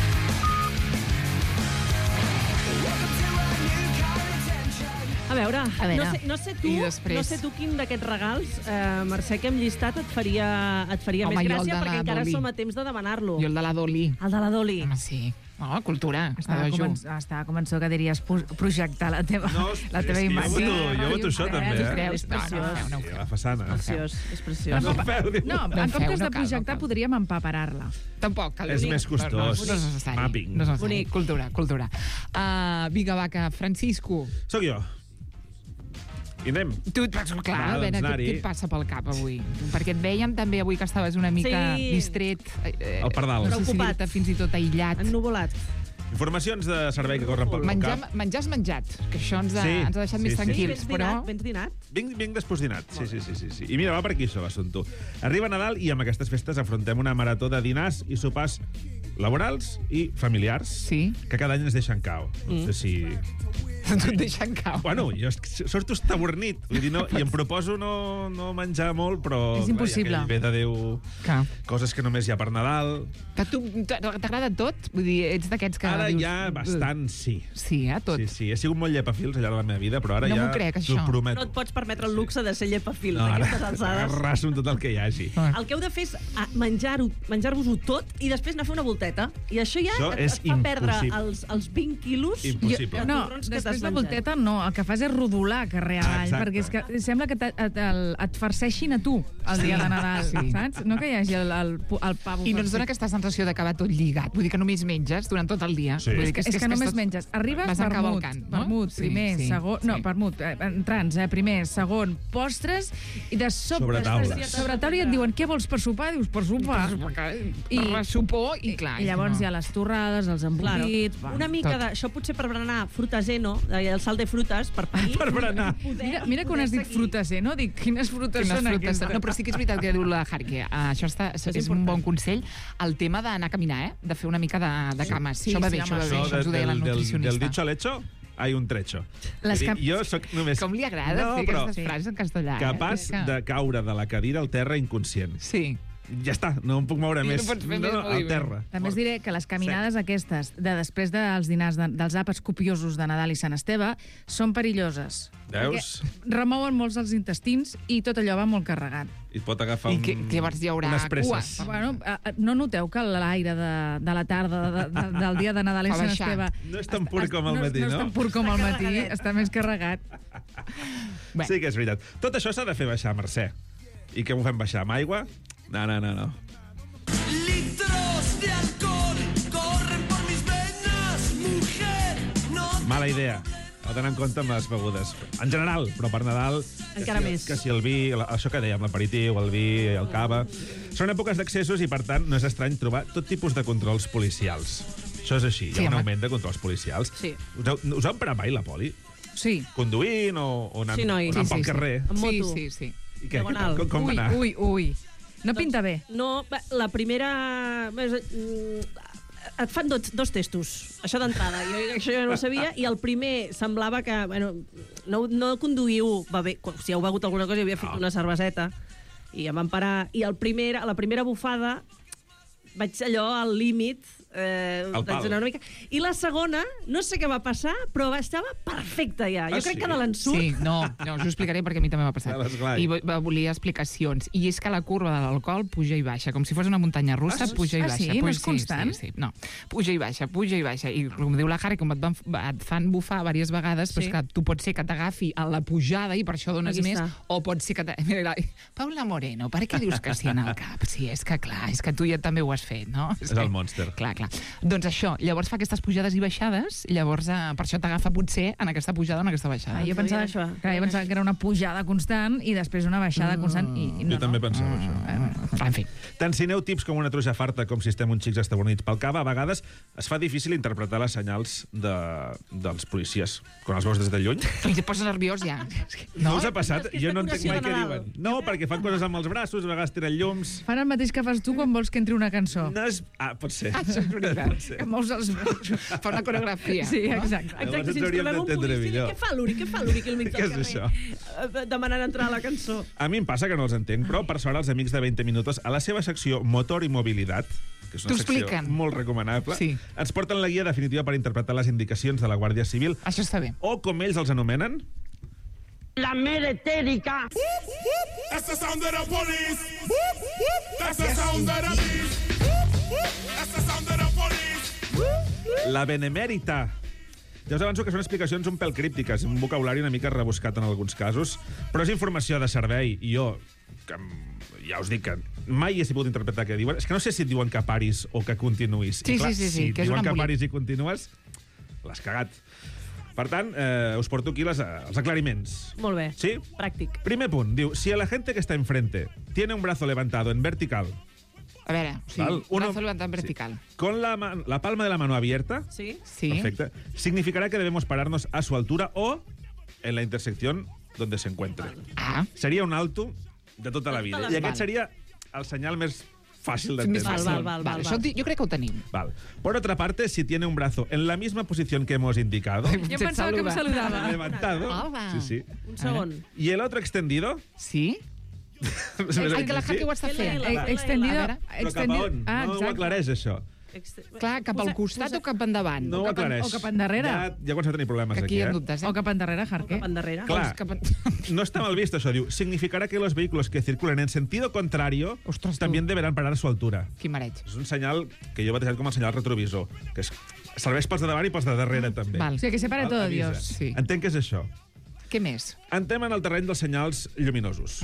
A veure, no sé
després?
tu quin d'aquests regals, Mercè, que hem llistat et faria
Home,
més
jo el
gràcia,
de la
perquè encara
Dolly.
som a temps de demanar-lo.
Jo el de la Dolly.
El de la Dolly.
Home, sí. No, cultura.
Estava convençut que diries projectar la teva imatge.
Jo voto això, també.
És preciós.
A la façana.
És preciós.
No, en comptes de projectar podríem empaperar-la.
Tampoc.
És més costós.
No és necessari.
Mapping.
No és necessari. Cultura. Vinga, va, que Francisco.
Soc jo. I anem.
Tu, clar, a veure, què et passa pel cap avui? Perquè et vèiem també avui que estaves una mica distret.
El pardal.
No sé si dir-te fins i tot aïllat.
Ennuvolat.
Informacions de servei que corren pel cap.
Menjar has menjat, que això ens ha deixat més tranquils.
Vens dinat?
Vinc desposdinat, sí. I mira, va per aquí això, l'assumpte. Arriba Nadal i amb aquestes festes afrontem una marató de dinars i sopars laborals i familiars que cada any ens deixen cau. No sé si...
Et deixen cau.
Bueno, jo surto estabornit, vull dir, i em proposo no menjar molt, però...
És impossible.
Ve de Déu coses que només hi ha per Nadal.
Que tu t'agrada tot? Vull dir, ets d'aquests que...
Ara
dius...
ja bastant sí.
Sí, tot?
Sí, he sigut molt llepafils al llarg de la meva vida, però ara
no
ja
m'ho crec, això.
t'ho prometo.
No et pots permetre el luxe de ser llepafils
No,
d'aquestes alçades.
arraso amb tot el que hi hagi.
El que heu de fer és menjar-vos-ho tot i després anar a fer una volteta. I això ja et fa perdre els 20 quilos.
Impossible.
No, després de volteta no, el que fas és rodolar carrer avall, perquè és que sembla que et farceixin a tu el dia de Nadal, saps? No que hi hagi el pavo.
I no ens dona aquesta sensació d'acabar tot lligat. Vull dir que només menges durant tot el dia.
Sí.
Vull dir
És que només menges. Arribes vermut, primer, segon... No, vermut, entrants, primer, segon, postres, i de sobte... Sobre taula i et diuen, què vols per sopar? Dius, per sopar.
Sopó i clar.
I llavors hi ha les torrades, els embotits...
Una mica d'això potser per berenar frutaseno, el sal de frutes, per parir.
Per berenar.
Mira quan has dit frutaseno, dic, quines frutes són aquestes?
No, però sí que és veritat que diu la Harke. Això és un bon consell. El tema d'anar a caminar, de fer una mica de cames. Això va bé, això ens ho deia la nutricionista.
Del dicho al hecho, hay un trecho. Jo soc només...
Com li agrada fer aquestes frases en castellà.
Capaç de caure de la cadira al terra inconscient.
Sí.
Ja està, no em puc moure més.
No pots fer més
al terra.
També us diré que les caminades aquestes, després dels dinars, dels àpats copiosos de Nadal i Sant Esteve, són perilloses.
Veus?
Perquè remouen molts els intestins i tot allò va molt carregat.
I et pot agafar
llavors hi haurà
unes presses.
Bueno, no noteu que l'aire de la tarda del dia de Nadal i Sant Esteve...
No és tan pur com al matí, no?
No és tan pur com al matí, està més carregat.
Sí que és veritat. Tot això s'ha de fer baixar, Mercè. I què m'ho fem baixar? Amb aigua? No.
Litros de alcohol corren por mis venas, mujer, no...
Mala idea. Heu d'anar en compte amb les begudes. En general, però per Nadal...
Encara més.
Que si el vi, això que dèiem, l'aperitiu, el vi, el cava... Són èpoques d'accessos i, per tant, no és estrany trobar tot tipus de controls policials. Això és així, hi ha un augment de controls policials.
Sí.
Us heu parat mai la poli?
Sí.
Conduint o anant pel carrer?
Amb moto.
Sí.
I què? Com va anar?
Ui. No pinta bé.
No, la primera... Et fan dos testos, això d'entrada. Això jo no ho sabia, i el primer semblava que... Bueno, no conduïu... Si heu begut alguna cosa, hi havia fet una cerveseta, i em van parar. I la primera bufada vaig allò al límit vaig anar una mica. I la segona, no sé què va passar, però estava perfecta ja. Jo crec que de l'ensurt...
Sí, no, us ho explicaré perquè a mi també m'ha passat. I volia explicacions. I és que la curva de l'alcohol puja i baixa, com si fos una muntanya russa, puja i baixa.
Sí? No és constant?
Sí. No, puja i baixa, puja i baixa. I com diu la Harry, com et fan bufar diverses vegades, però és que tu pot ser que t'agafi a la pujada i per això dones més, o pot ser que... Mira, Paula Moreno, per què dius que sí en el cap? Sí, és que clar, és que tu ja també ho has fet, no?
És el Monster.
Clar. Doncs això, llavors fa aquestes pujades i baixades, llavors per això t'agafa potser en aquesta pujada o en aquesta baixada.
Jo pensava que era una pujada constant i després una baixada constant.
Jo també pensava això.
En fi.
Tant si aneu tips com una truja farta com si estem uns xics estabornits pel cava, a vegades es fa difícil interpretar les senyals dels policies. Quan els veus des de lluny...
I et poses nerviós ja.
No us ha passat? Jo no entenc mai què diuen. No, perquè fan coses amb els braços, a vegades tenen llums...
Fan el mateix que fas tu quan vols que entri una cançó.
Pot ser.
Que mous els braços.
Fa una coreografia.
Sí, exacte.
Llavors ens hauríem d'entendre millor.
Què fa l'Uri al mig del carrer? Demanant entrar a la cançó.
A mi em passa que no els entenc, però per sort els amics de 20 minuts a la seva secció Motor i Mobilitat, que és una secció molt recomanable, ens porten la guia definitiva per interpretar les indicacions de la Guàrdia Civil.
Això està bé.
O, com ells els anomenen...
La meretérica.
That's the sound of the police. That's the sound of the beast. That's the sound of the police.
La benemèrita. Ja us avanço que són explicacions un pèl críptiques, un vocabulari una mica rebuscat en alguns casos, però és informació de servei, i jo, que ja us dic que mai he sabut interpretar què diuen. És que no sé si et diuen que paris o que continuïs.
Sí,
si diuen que paris i continues, l'has cagat. Per tant, us porto aquí els aclariments.
Molt bé.
¿Sí?
Pràctic.
Primer punt, diu, si la gente que está enfrente tiene un brazo levantado en vertical...
A veure, sí, un brazo levantado en vertical.
Con la palma de la mano abierta...
Sí.
Perfecto. Significará que debemos pararnos a su altura o en la intersección donde se encuentre. Seria un alto de tota la vida. I aquest seria el senyal més fácil de entender.
Val.
Això jo crec que ho tenim.
Vale. Por otra parte, si tiene un brazo en la misma posición que hemos indicado...
Yo pensaba que me saludaba.
Levantado.
Sí.
Un segon.
¿Y el otro extendido?
Sí. Ai, que la Jaque ho està fent.
Extendido.
Però cap a on? No ho aclareix, això.
Clar, cap al costat o cap endavant?
No ho aclareix.
O cap endarrere.
Ja comença a tenir problemes aquí,
Aquí hi ha dubtes,
O cap endarrere, Jarque.
Cap endarrere.
Clar, no está mal visto això. Diu, significará que los vehículos que circulen en sentido contrario también deberán parar a su altura.
Quin mareig.
És un senyal que jo he batejat com el senyal retrovisor, que serveix pels de davant i pels de darrere, també.
O sigui, que separa todo Dios.
Sí.
Entenc que és això.
Què més?
Entrem en el terreny dels senyals lluminosos.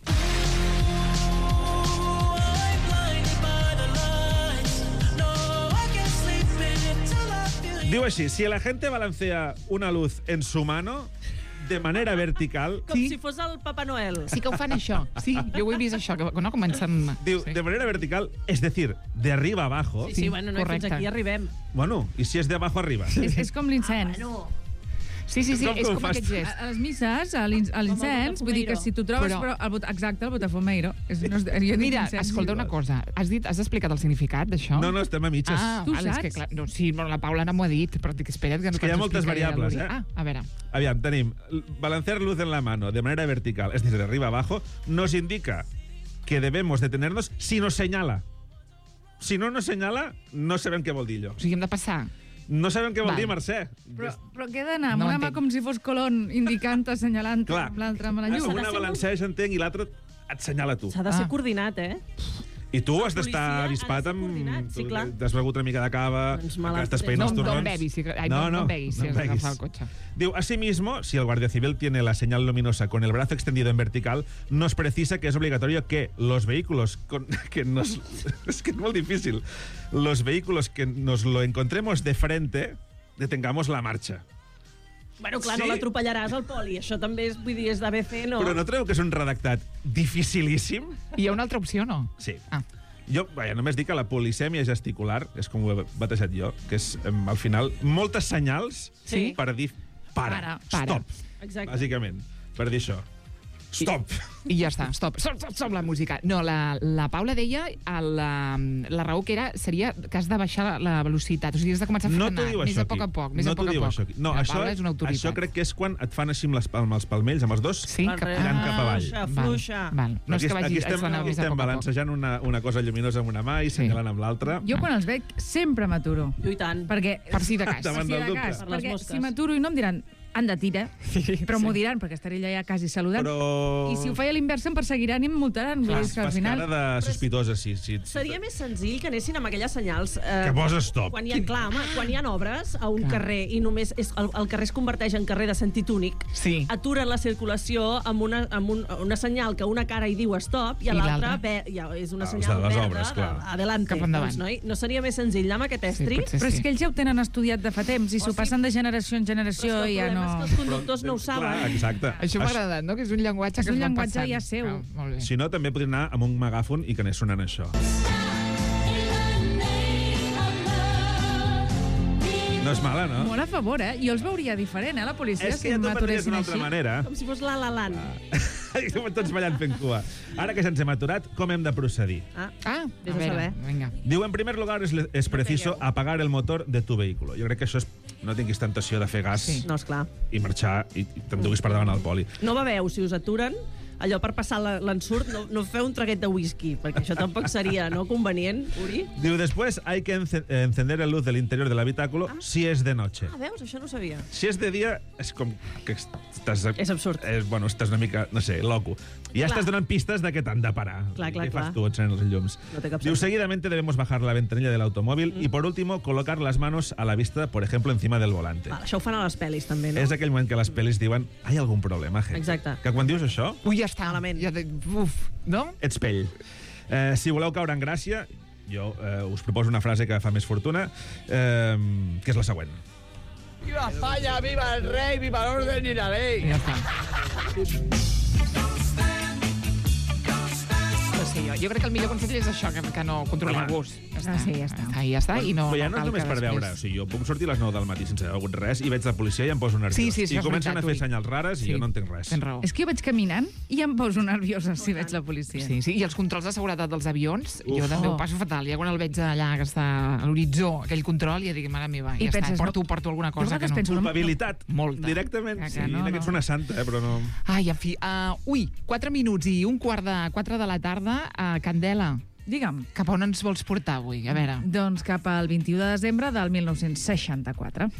Diu així, si la gente balancea una luz en su mano de manera vertical...
Com si fos el Papa Noel.
Sí que ho fan això. Sí, jo ho he vist això, que no comencen...
Diu, de manera vertical, es decir, de arriba abajo...
Sí, bueno, no, fins aquí arribem.
Bueno, i si és de abajo arriba?
És com l'incens.
Sí, és com aquest gest.
A les misses, a l'incens, vull dir que si tu trobes... Exacte, el botafumeiro.
Mira, escolta una cosa. Has explicat el significat d'això?
No, estem a mitges.
Tu saps?
És que, clar, no, sí, la Paula no m'ho ha dit, però espera't que...
És que hi ha moltes variables,
a veure.
Aviam, tenim balancear luz en la mano de manera vertical, es decir, de arriba abajo, nos indica que debemos detenernos si nos señala. Si no nos señala, no sabem què vol dir allò.
O sigui, hem de passar...
No sabem què vol dir, Mercè.
Però què d'anar amb una mà com si fos Colón, indicant-te, assenyalant-te, amb l'altra amb la llum?
Una balanceja, entenc, i l'altra et senyala tu.
S'ha de ser coordinat,
I tu has d'estar avispat amb...
Sí, clar.
T'has begut una mica de cava, que estàs peint els torrons.
No beguis, si has d'agafar el cotxe.
Diu, asimismo, si el guardia civil tiene la señal luminosa con el brazo extendido en vertical, nos precisa que es obligatorio que los vehículos que nos... Es que es muy difícil. Los vehículos que nos lo encontremos de frente, detengamos la marcha.
Bueno, clar, no l'atropellaràs al poli. Això també és, vull dir, és d'ABC, no?
Però no trobeu que és un redactat dificilíssim?
Hi ha una altra opció, no?
Sí. Jo, només dic que la polisèmia gesticular, és com ho he batejat jo, que és, al final, moltes senyals per dir para. Stop.
Exacte.
Bàsicament, per dir això. Stop!
I ja està, stop la música. No, la Paula deia la raó que seria que has de baixar la velocitat. O sigui, has de començar a frenar més a poc a poc.
No, això crec que és quan et fan així amb els palmells, amb els dos, anant cap avall.
Fluixa.
No és que vagi a frenar més a poc a
poc. Estem balancejant una cosa lluminosa amb una mà i senyalant amb l'altra.
Jo quan els veig sempre m'aturo.
I tant.
Perquè,
per si de cas.
Perquè si m'aturo i no em diran han de tirar, però m'ho diran perquè estaré allà ja quasi saludant. I si ho feia a l'inversa em perseguiran i em multaran.
Fas cara de sospitosa, sí.
Seria més senzill que anessin amb aquelles senyals...
Que posa stop.
Quan hi ha obres a un carrer i només el carrer es converteix en carrer de sentit únic, aturen la circulació amb una senyal que una cara hi diu stop i a l'altra és una senyal verda adelante. No seria més senzill amb aquest estri?
Però és que ells ja ho tenen estudiat de fa temps i s'ho passen de generació en generació i ja no...
És que els conductors no ho saben.
Exacte.
Això m'ha agradat, no? Que és un llenguatge que es van passant.
Ja seu.
Si no, també podria anar amb un megàfon i que anés sonant això. No és mala, no?
Molt a favor, Jo els veuria diferent, la policia,
si m'aturessin
així.
Com si fos la La Land.
Tots ballant fent cua. Ara que ens hem aturat, com hem de procedir?
Vés a saber.
Diu, en primer lugar, es preciso apagar el motor de tu vehículo. Jo crec que això és... No tinguis tentació de fer gas i marxar i t'enduguis per davant al poli.
No beveu, si us aturen, allò per passar l'ensurt, no feu un traguet de whisky, perquè això tampoc seria convenient, Uri.
Diu, después hay que encender el luz del interior del habitáculo si es de noche.
Veus? Això no ho sabia.
Si és de dia, és com que estàs...
És absurd.
Bueno, estàs una mica, no sé, loco. Ja estàs donant pistes de que t'han de parar.
Què
fas tu, encenent els llums?
No té cap
Diu, seguidamente debemos bajar la ventanilla del automóvil y, por último, colocar las manos a la vista, por ejemplo, encima del volante.
Això ho fan a les pel·lis, també, no?
És aquell moment que les pel·lis diuen hay algun problema, gente.
Exacte.
Que quan dius això...
Ui, ja està.
Malament.
No?
Ets pell. Si voleu caure en gràcia, jo us proposo una frase que fa més fortuna, que és la següent.
¡Viva España! ¡Viva el rey! ¡Viva el orden y la ley!
Ja està. Jo crec que el millor consell és això, que no controleu-vos. Ja està. I no
ja no és només per veure. O sigui, jo puc sortir a les 9 del matí sense haver hagut res i veig la policia i em poso nerviós. I comencen a fer senyals rares i jo no entenc res.
És que jo vaig caminant i em poso nerviosa si veig la policia.
Sí, i els controls de seguretat dels avions, jo també ho passo fatal. Ja quan el veig allà, que està a l'horitzó, aquell control, ja dic, mare meva, ja està, porto alguna cosa que no...
Culpabilitat.
Molta.
Directament. Sí, que ets una santa, però no...
Ai, en fi. 4 minuts i un quart de 4 de la tarda. Candela,
digue'm.
Cap on ens vols portar avui? A veure.
Doncs cap al 21 de desembre del 1964.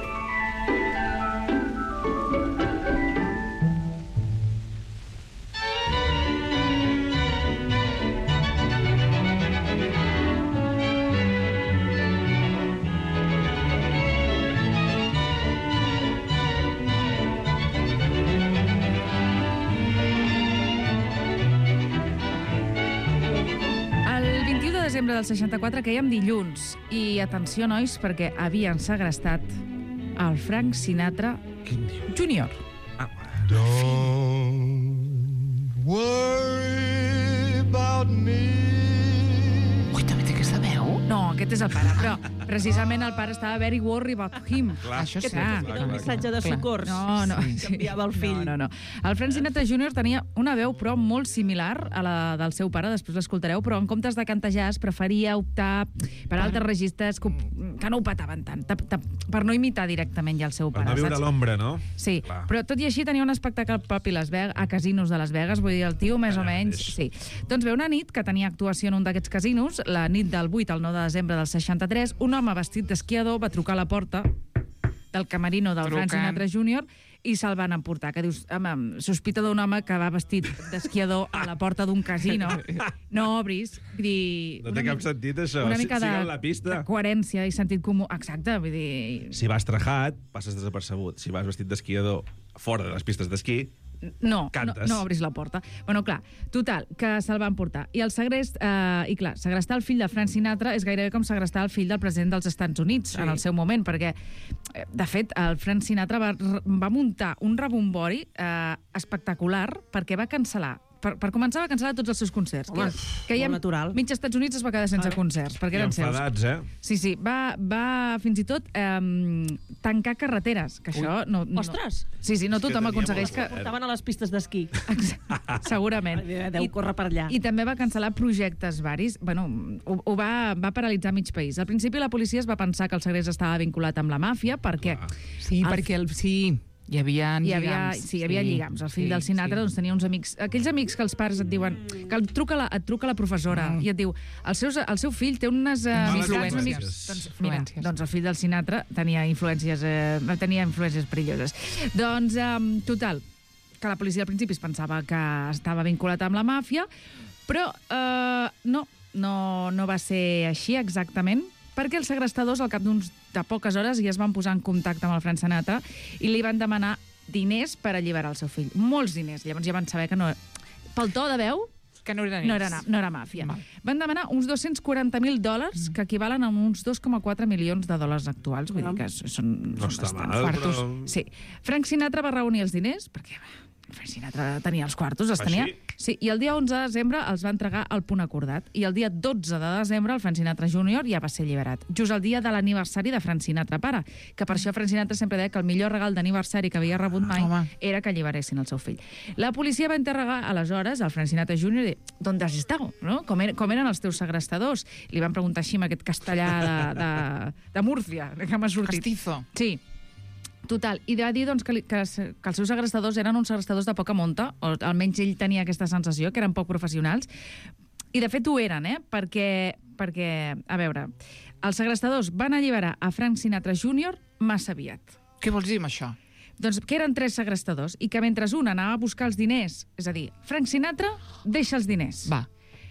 Desembre del 64, quèiem dilluns. I atenció, nois, perquè havien segrestat el Frank Sinatra Jr.
Don't worry about me.
Ui, també té aquesta veu?
No, aquest és el pare, però precisament el pare estava very worried about him.
Això sí.
Era un missatge de socors.
No.
Canviava el fill.
No. El Frank Sinatra Jr. tenia una veu, però, molt similar a la del seu pare, després l'escoltareu, però en comptes de cantar jazz preferia optar per altres registres que no ho petaven tant, per no imitar directament ja el seu pare.
Per no viure a l'ombra, no?
Sí, però tot i així tenia un espectacle propi a casinos de Las Vegas, vull dir, el tio més o menys... Sí. Doncs bé, una nit que tenia actuació en un d'aquests casinos, la nit del 8 al 9 de desembre del 63, un home vestit d'esquiador va trucar a la porta del camerino del Frank Sinatra Jr. i se'l van emportar. Que dius, home, sospita d'un home que va vestit d'esquiador a la porta d'un casino. No obris. Vull dir,
no té cap sentit, això.
Una mica
de
coherència i sentit comú. Exacte, vull dir...
Si vas trajat, passes desapercebut. Si vas vestit d'esquiador fora de les pistes d'esquí,
no obris la porta. Bueno, clar, total, que se'l van portar. I el segrest, i clar, segrestar el fill de Frank Sinatra és gairebé com segrestar el fill del president dels Estats Units en el seu moment, perquè, de fet, el Frank Sinatra va muntar un rebombori espectacular perquè va cancel·lar per començar, va cancel·lar tots els seus concerts.
Home,
que
molt natural.
Mig Estats Units es va quedar sense concerts, perquè eren seus.
enfadats,
Sí, va fins i tot tancar carreteres, que això...
Ostres!
Sí, no tothom aconsegueix que...
Portaven a les pistes d'esquí.
Segurament.
Deu córrer per allà.
I també va cancel·lar projectes varis. Bueno, ho va paralitzar mig país. Al principi la policia es va pensar que el segrest estava vinculat amb la màfia, perquè...
Sí, perquè hi havia lligams.
Sí, hi havia lligams. El fill del Sinatra doncs, tenia uns amics... Aquells amics que els pares et diuen... Que et truca la professora i et diu el seu fill té unes
influències.
Doncs el fill del Sinatra tenia influències perilloses. Doncs, total, que la policia al principi es pensava que estava vinculat amb la màfia, però no va ser així exactament, perquè els segrestadors, al cap de poques hores, ja es van posar en contacte amb el Frank Sinatra i li van demanar diners per alliberar el seu fill. Molts diners. Llavors ja van saber que no... Pel to de veu,
que no era
màfia. Van demanar uns $240.000, que equivalen a uns 2,4 milions de dòlars actuals. Vull dir que són bastant quartos. Sí. Frank Sinatra va reunir els diners, perquè Frank Sinatra tenia els quartos, els tenia. Sí, i el dia 11 de desembre els va entregar al punt acordat. I el dia 12 de desembre el Frank Sinatra Jr. ja va ser alliberat. Just el dia de l'aniversari de Frank Sinatra pare. Que per això Frank Sinatra sempre deia que el millor regal d'aniversari que havia rebut mai era que alliberessin el seu fill. La policia va interrogar aleshores al Frank Sinatra Jr. i dir, ¿dónde has estado? No? Com eren els teus segrestadors? Li van preguntar així amb aquest castellà de Múrcia, que m'ha sortit.
Castizo.
Sí. Total, i va dir doncs, que els seus segrestadors eren uns segrestadors de poca monta, o almenys ell tenia aquesta sensació, que eren poc professionals, i de fet ho eren, perquè, a veure, els segrestadors van alliberar a Frank Sinatra Jr. massa aviat.
Què vols dir amb això?
Doncs que eren 3 segrestadors, i que mentre un anava a buscar els diners, és a dir, Frank Sinatra deixa els diners.
Va.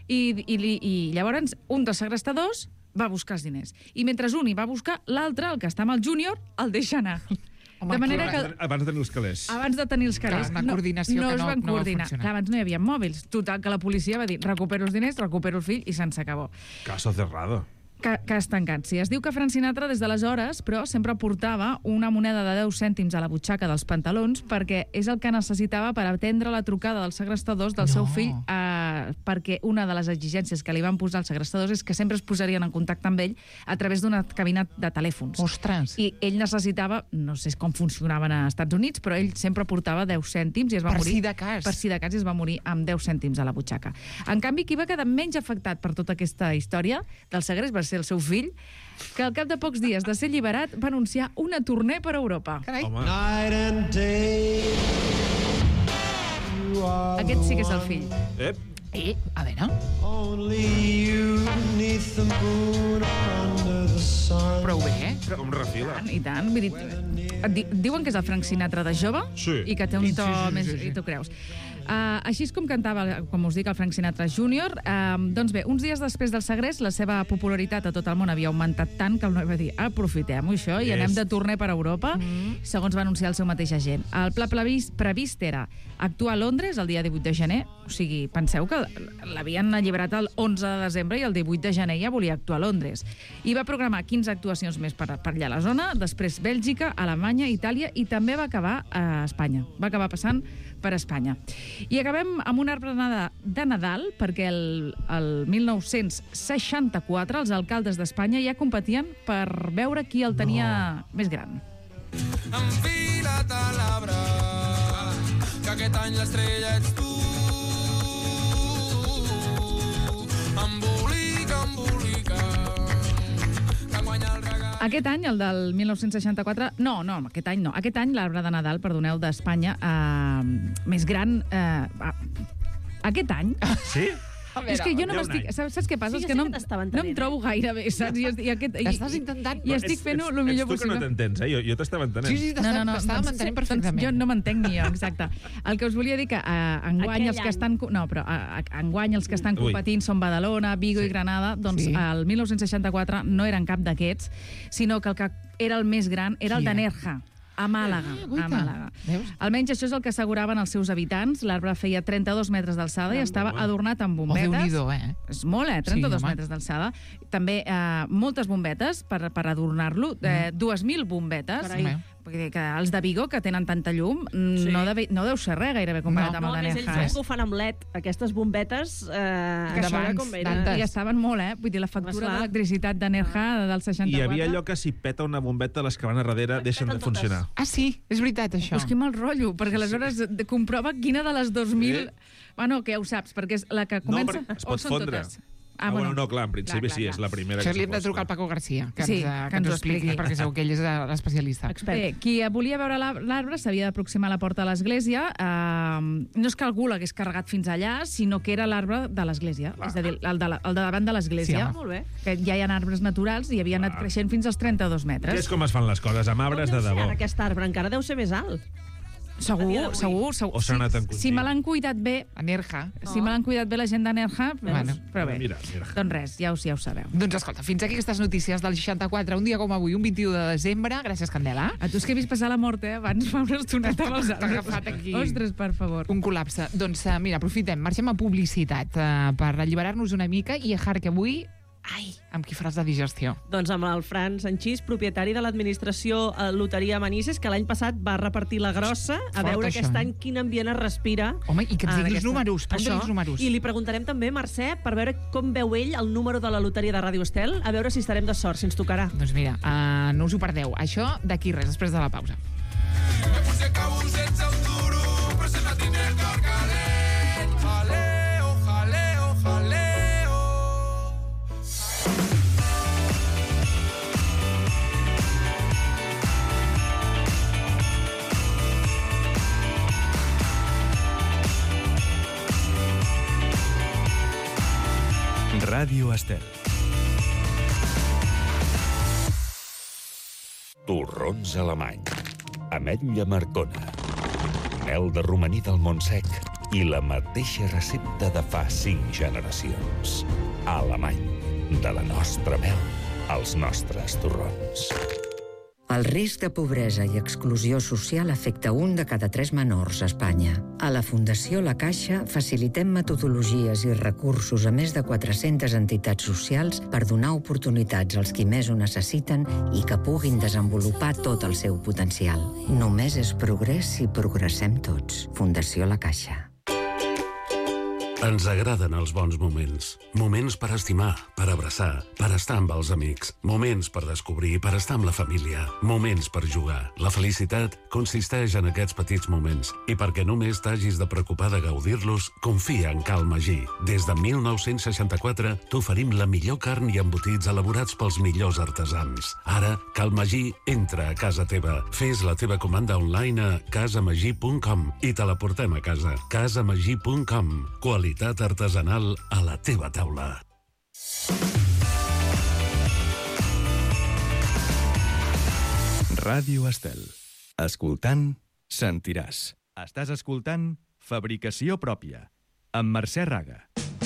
I llavors un dels segrestadors va buscar els diners. I mentre un hi va buscar, l'altre, el que està amb el júnior, el deixa anar.
De manera que... Abans de tenir els calés.
Abans de tenir els calés.
Una coordinació que
es van coordinar.
funcionar.
Abans no hi havia mòbils. Total, que la policia va dir, recupero els diners, recupero el fill i se'n s'acabó.
Caso cerrado.
Cas tancat, sí. Es diu que Frank Sinatra, des d'aleshores, però sempre portava una moneda de 10 cèntims a la butxaca dels pantalons perquè és el que necessitava per atendre la trucada dels segrestadors del seu fill, perquè una de les exigències que li van posar els segrestadors és que sempre es posarien en contacte amb ell a través d'una cabina de telèfons.
Ostres!
I ell necessitava, no sé com funcionaven als Estats Units, però ell sempre portava 10 cèntims i es va morir... Per si de cas, es va morir amb 10 cèntims a la butxaca. En canvi, qui va quedar menys afectat per tota aquesta història del segrest va ser el seu fill, que al cap de pocs dies de ser alliberat va anunciar una tournée per Europa.
Carai.
Night and day.
Aquest sí que és el fill.
A veure.
Only you beneath the moon under the sun.
Prou bé,
Com refila.
I tant, vull dir, diuen que és el Frank Sinatra de jove i que té un to més... I tu creus. Així és com cantava, com us dic, el Frank Sinatra Jr. Doncs bé, uns dies després del segrest, la seva popularitat a tot el món havia augmentat tant que el noi va dir, aprofitem-ho això i anem de tournée per Europa, segons va anunciar el seu mateix agent. El pla previst era actuar a Londres el dia 18 de gener, o sigui, penseu que l'havien alliberat el 11 de desembre i el 18 de gener ja volia actuar a Londres. I va programar 15 actuacions més per allà a la zona, després Bèlgica, Alemanya, Itàlia i també va acabar a Espanya. Va acabar passant per Espanya. I acabem amb un arbre de Nadal, perquè el 1964 els alcaldes d'Espanya ja competien per veure qui el tenia més gran.
Enfila't a l'arbre, que aquest any l'estrella ets tu. Embolica, que guanya el regal.
Aquest any, el del 1964... No, aquest any no. Aquest any l'arbre de Nadal, perdoneu, d'Espanya, més gran... Aquest any...
Sí?
És que jo no m'estic... Saps què passa? És que no em trobo gaire bé, saps?
Estàs intentant...
I estic fent-ho el millor possible.
Ets tu que no t'entens, jo t'estava entenent.
Sí, t'estava entenent perfectament.
Jo no m'entenc ni jo, exacte. El que us volia dir que enguany els que estan... No, però enguany els que estan competint són Badalona, Vigo i Granada, doncs el 1964 no eren cap d'aquests, sinó que el que era el més gran era el de Nerja, a Màlaga. Almenys això és el que asseguraven els seus habitants. L'arbre feia 32 metres d'alçada i estava adornat amb bombetes.
Déu-n'hi-do,
És molt, 32 metres d'alçada. També moltes bombetes per adornar-lo, 2.000 bombetes Perquè els de Vigo, que tenen tanta llum, no deu ser res gairebé comparat amb el de Nerja.
Ells diuen que ho fan amb LED, aquestes bombetes, que això era com era.
I estaven molt, Vull dir, la factura d'electricitat de Nerja del 64...
I hi havia allò que si peta una bombeta, les que van a darrere deixen de funcionar.
Ah, sí? És veritat, això?
Pues que mal rotllo, perquè aleshores comprova quina de les 2.000... Bueno, que ja ho saps, perquè és la que comença...
No, es pot fondre. No, clar, en principi sí, és la primera.
Això li hem de trucar al Paco García, que ens ho expliqui, perquè segur que ell és l'especialista.
Bé, qui volia veure l'arbre s'havia d'aproximar a la porta de l'església. No és que algú l'hagués carregat fins allà, sinó que era l'arbre de l'església, és a dir, el de davant de l'església.
Molt bé.
Que ja hi ha arbres naturals i havia anat creixent fins als 32 metres.
És com es fan les coses, amb arbres de debò.
Aquest arbre encara deu ser més alt.
Segur.
O s'ha anat en
Si me l'han cuidat bé...
A Nerja.
Si me l'han cuidat bé la gent de Nerja, però bé.
Mira.
Doncs res, ja ho sabeu.
Doncs escolta, fins aquí aquestes notícies del 64, un dia com avui, un 21 de desembre. Gràcies, Candela.
A tu és que he vist passar la mort, abans fa una estoneta amb els arbres.
T'ha agafat aquí.
Ostres, per favor.
Un col·lapse. Doncs mira, aprofitem, marxem a publicitat per alliberar-nos una mica i que avui... Ai, amb qui faràs de digestió?
Doncs amb el Fran Sanchís, propietari de l'administració Loteria Manises, que l'any passat va repartir la grossa, a veure aquest any quin ambient es respira.
Home, i que ens digui els números,
I li preguntarem també, Mercè, per veure com veu ell el número de la loteria de Ràdio Estel, a veure si estarem de sort, si ens tocarà.
Doncs mira, no us ho perdeu. Això d'aquí res, després de la pausa.
Ràdio Estel.
Torrons alemany, ametlla marcona, mel de romaní del Montsec i la mateixa recepta de fa 5 generacions. Alemany, de la nostra mel als nostres torrons.
El risc de pobresa i exclusió social afecta 1 de cada 3 menors a Espanya. A la Fundació La Caixa facilitem metodologies i recursos a més de 400 entitats socials per donar oportunitats als qui més ho necessiten i que puguin desenvolupar tot el seu potencial. Només és progrés si progressem tots. Fundació La Caixa.
Ens agraden els bons moments. Moments per estimar, per abraçar, per estar amb els amics. Moments per descobrir, per estar amb la família. Moments per jugar. La felicitat consisteix en aquests petits moments. I perquè només t'hagis de preocupar de gaudir-los, confia en Cal Magí. Des de 1964 t'oferim la millor carn i embotits elaborats pels millors artesans. Ara, Cal Magí entra a casa teva. Fes la teva comanda online a casamagí.com i te la portem a casa. casamagí.com. Qualitat artesanal a la teva taula.
Ràdio Estel. Escoltant, sentiràs. Estàs escoltant Fabricació Pròpia, amb Mercè Raga.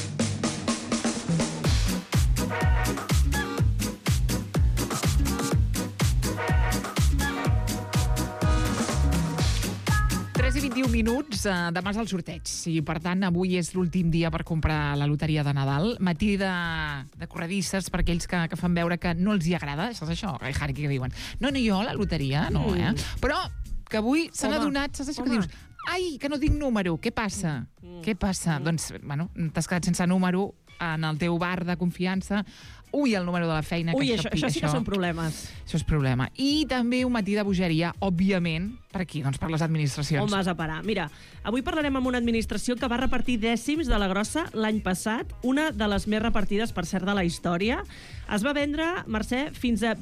I 21 minuts, demà és el sorteig. I, per tant, avui és l'últim dia per comprar la loteria de Nadal. Matí de corredisses per aquells que fan veure que no els hi agrada. Saps això? Harry, que diuen, no, jo, la loteria, no, Però que avui s'han adonat, saps això que dius? Ai, que no tinc número, què passa? Què passa? Doncs, bueno, t'has quedat sense número en el teu bar de confiança. Ui, el número de la feina.
Ui, això sí que són problemes.
Això és problema. I també un matí de bogeria, òbviament, per aquí, doncs per les administracions.
On vas a parar? Mira, avui parlarem amb una administració que va repartir dècims de la grossa l'any passat, una de les més repartides, per cert, de la història. Es va vendre, Mercè, fins a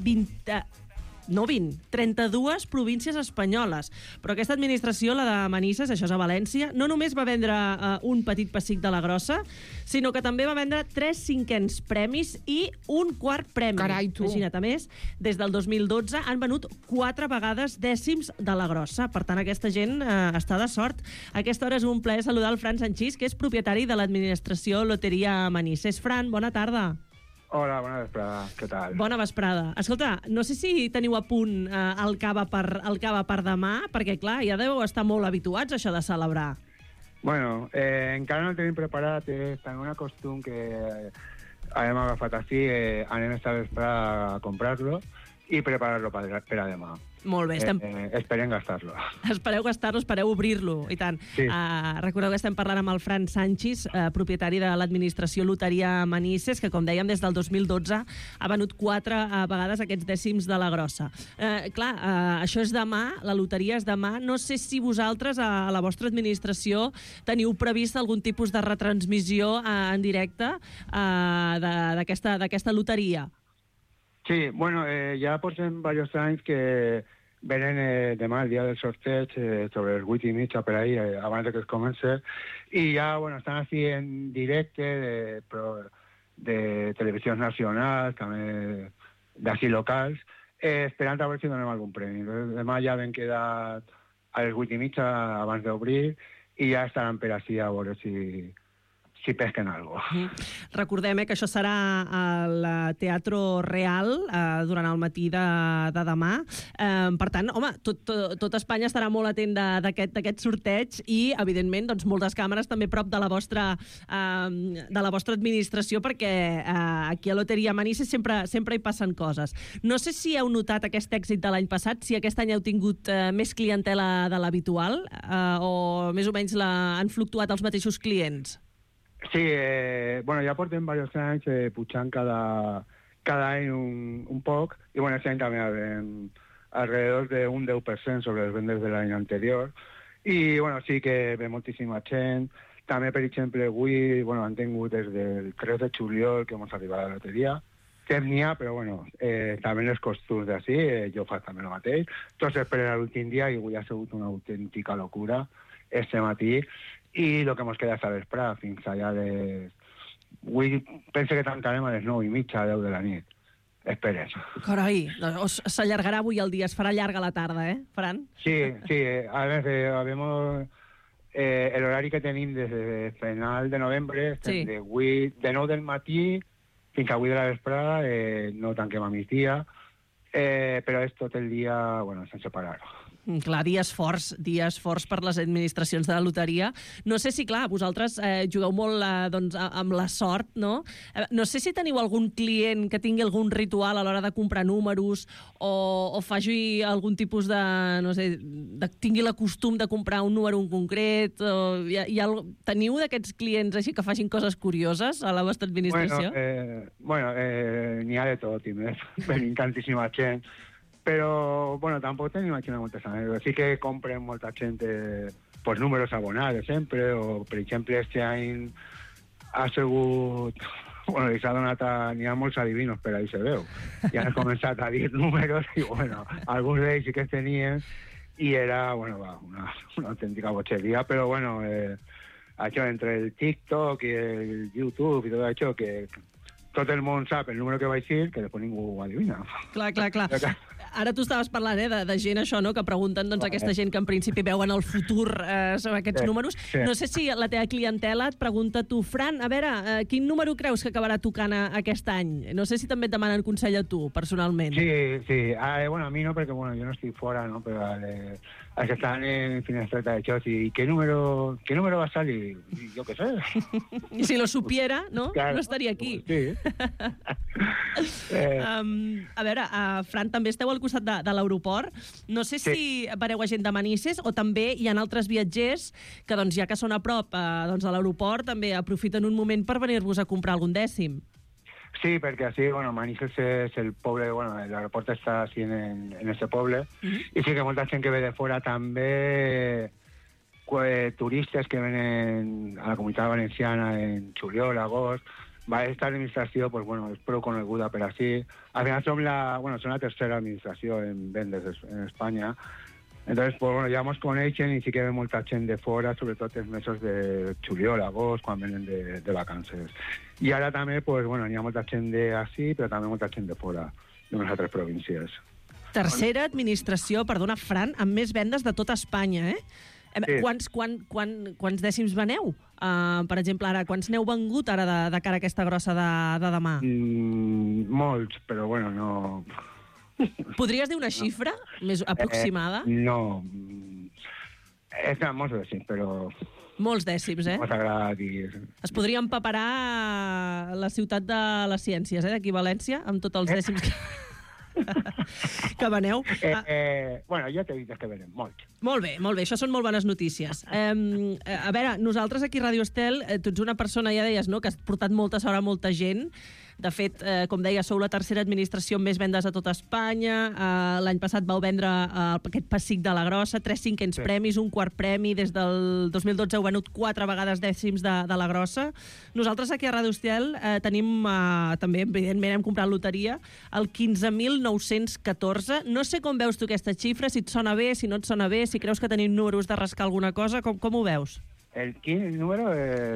32 províncies espanyoles. Però aquesta administració, la de Manises, això és a València, no només va vendre un petit pessic de la grossa, sinó que també va vendre 3 cinquens premis i un quart premi.
Carai, tu!
Imagina't, a més, des del 2012 han venut 4 vegades dècims de la grossa. Per tant, aquesta gent està de sort. A aquesta hora és un plaer saludar el Fran Sanchís, que és propietari de l'administració Loteria Manises. Fran, bona tarda.
Hola, bona vesprada. Què tal?
Bona vesprada. Escolta, no sé si teniu a punt el cava per demà, perquè, clar, ja deveu estar molt habituats a això de celebrar.
Bueno, encara no el tenim preparat, és tan un costum que hem agafat així, anem esta vesprada a comprar-lo i preparar-lo per a demà.
Molt bé,
esperem gastar-lo.
Espereu gastar-lo, espereu obrir-lo, i tant.
Sí.
Recordeu que estem parlant amb el Fran Sanchis, propietari de l'administració Loteria Manises, que, com dèiem, des del 2012 ha venut 4 vegades aquests dècims de la grossa. Això és demà, la loteria és demà. No sé si vosaltres, a la vostra administració, teniu previst algun tipus de retransmissió en directe d'aquesta loteria.
Sí, bueno, ja portem diversos anys que venen demà, el dia del sorteig, sobre les 8:30 per ahí, abans que es comenci, i ja, bueno, estan així en directe de televisions nacionals, també d'ací locals, esperant a veure si donem algun premi. Demà ja vam quedar a les 8:30 abans d'obrir i ja estaran per així a veure si pesquen algo.
Recordem que això serà al Teatro Real durant el matí de demà. Per tant, home, tot Espanya estarà molt atent d'aquest sorteig i, evidentment, doncs, moltes càmeres també prop de la vostra administració, perquè aquí a Loteria Manises sempre hi passen coses. No sé si heu notat aquest èxit de l'any passat, si aquest any heu tingut més clientela de l'habitual o més o menys han fluctuat els mateixos clients.
Sí, bueno, ja portem diversos anys pujant cada any un poc, i bueno, aquest any també alrededor d'un 10% sobre les vendes de l'any anterior, i bueno, sí que ve moltíssima gent. També, per exemple, avui, bueno, han tingut des del 3 de juliol que hemos arribat a la loteria, que n'hi ha, però bueno, també els costums d'ací, jo faig també el mateix. Tots esperen l'últim dia i avui ha sigut una autèntica locura este matí, i el que ens queda és a l'esperar fins allà Avui penso que tancarem a les 9:30, 10 de la nit. Esperes.
Carai, s'allargarà avui el dia, es farà llarga la tarda, Fran?
Sí, a veure, el horari que tenim des de final de novembre, estem de 9 del matí fins a 8 de la vesprada, no tanquem a migdia, però és tot el dia, bueno, sense parar.
Clar, dies forts per les administracions de la loteria. No sé si, clar, vosaltres jugueu molt amb la sort, no? No sé si teniu algun client que tingui algun ritual a l'hora de comprar números o faci algun tipus de, no sé, tingui la costum de comprar un número en concret. Teniu d'aquests clients així que facin coses curioses a la vostra administració?
Bueno, n'hi ha de tot, i més. Venim tantíssima gent. Però, bueno, tampoc tenim aquí moltes anècdotes. Sí que compren molta gent pues, números abonats sempre, o, per exemple, este any ha sigut... Bueno, li s'ha donat n'hi ha molts adivinos, per ahí se veu. I han començat a dir números i, bueno, alguns d'ells sí que tenien i era, bueno, una autèntica botxeria, però, bueno, això entre el TikTok i el YouTube i tot això, que tot el món sap el número que vaig dir, que després ningú ho adivina.
Clar. Ara tu estaves parlant de gent això, no?, que pregunten aquesta gent que en principi veuen el futur sobre aquests números. No sé si la teva clientela et pregunta tu, Fran, a veure, quin número creus que acabarà tocant aquest any? No sé si també et demanen consell a tu, personalment.
Sí. Bueno, a mi no, perquè bueno, jo no estic fora, no?, però els que estan en finestreta de xos, i ¿qué número va a salir? Yo qué sé.
Y si lo supiera, ¿no? Claro. No estaria aquí.
Sí.
A veure, Fran, també esteu al costat de l'aeroport. No sé si vareu a gent de Manises o també hi ha altres viatgers que, doncs, ja que són a prop de l'aeroport, també aprofiten un moment per venir-vos a comprar algun dècim.
Sí, perquè així, bueno, Manises és el poble, bueno, l'aeroport està així en ese poble, i sí que molta gent que ve de fora també, turistes que venen a la Comunitat Valenciana en juliol, agost. Esta administració, pues bueno, és prou coneguda per així. Al final som la tercera administració en vendes en Espanya. Entonces, pues bueno, ja ens coneixen i sí que ve molta gent de fora, sobretot els mesos de juliol, agost, quan venen de vacances. I ara també, pues bueno, hi ha molta gent d'ací, però també molta gent de fora, de les altres províncies.
Tercera administració, perdona, Fran, amb més vendes de tota Espanya, Sí. Quants dècims veneu? Per exemple, ara, quants n'heu vengut ara de cara a aquesta grossa de demà?
Molts, però bueno, no...
Podries dir una xifra més aproximada?
No. Molts dècims, però...
Molts dècims,
M'ha agradat dir...
Es podria empaperar la ciutat de les ciències, d'aquí a València, amb tots els dècims que... Que veneu.
Bueno, ja t'he dit que venem, molt.
Molt bé, això són molt bones notícies. A veure, nosaltres aquí a Ràdio Estel, tu ets una persona, ja deies, no?, que has portat molta sort a molta gent. De fet, com deia, sou la tercera administració amb més vendes a tota Espanya. L'any passat vau vendre aquest pessic de la Grossa, 3 cinquens premis, un quart premi. Des del 2012 heu venut 4 vegades dècims de la Grossa. Nosaltres aquí a Ràdio Estel tenim, també, evidentment, hem comprat loteria, el 15.914. No sé com veus tu aquesta xifra, si et sona bé, si no et sona bé, si creus que tenim números de rascar alguna cosa, com ho veus?
El número...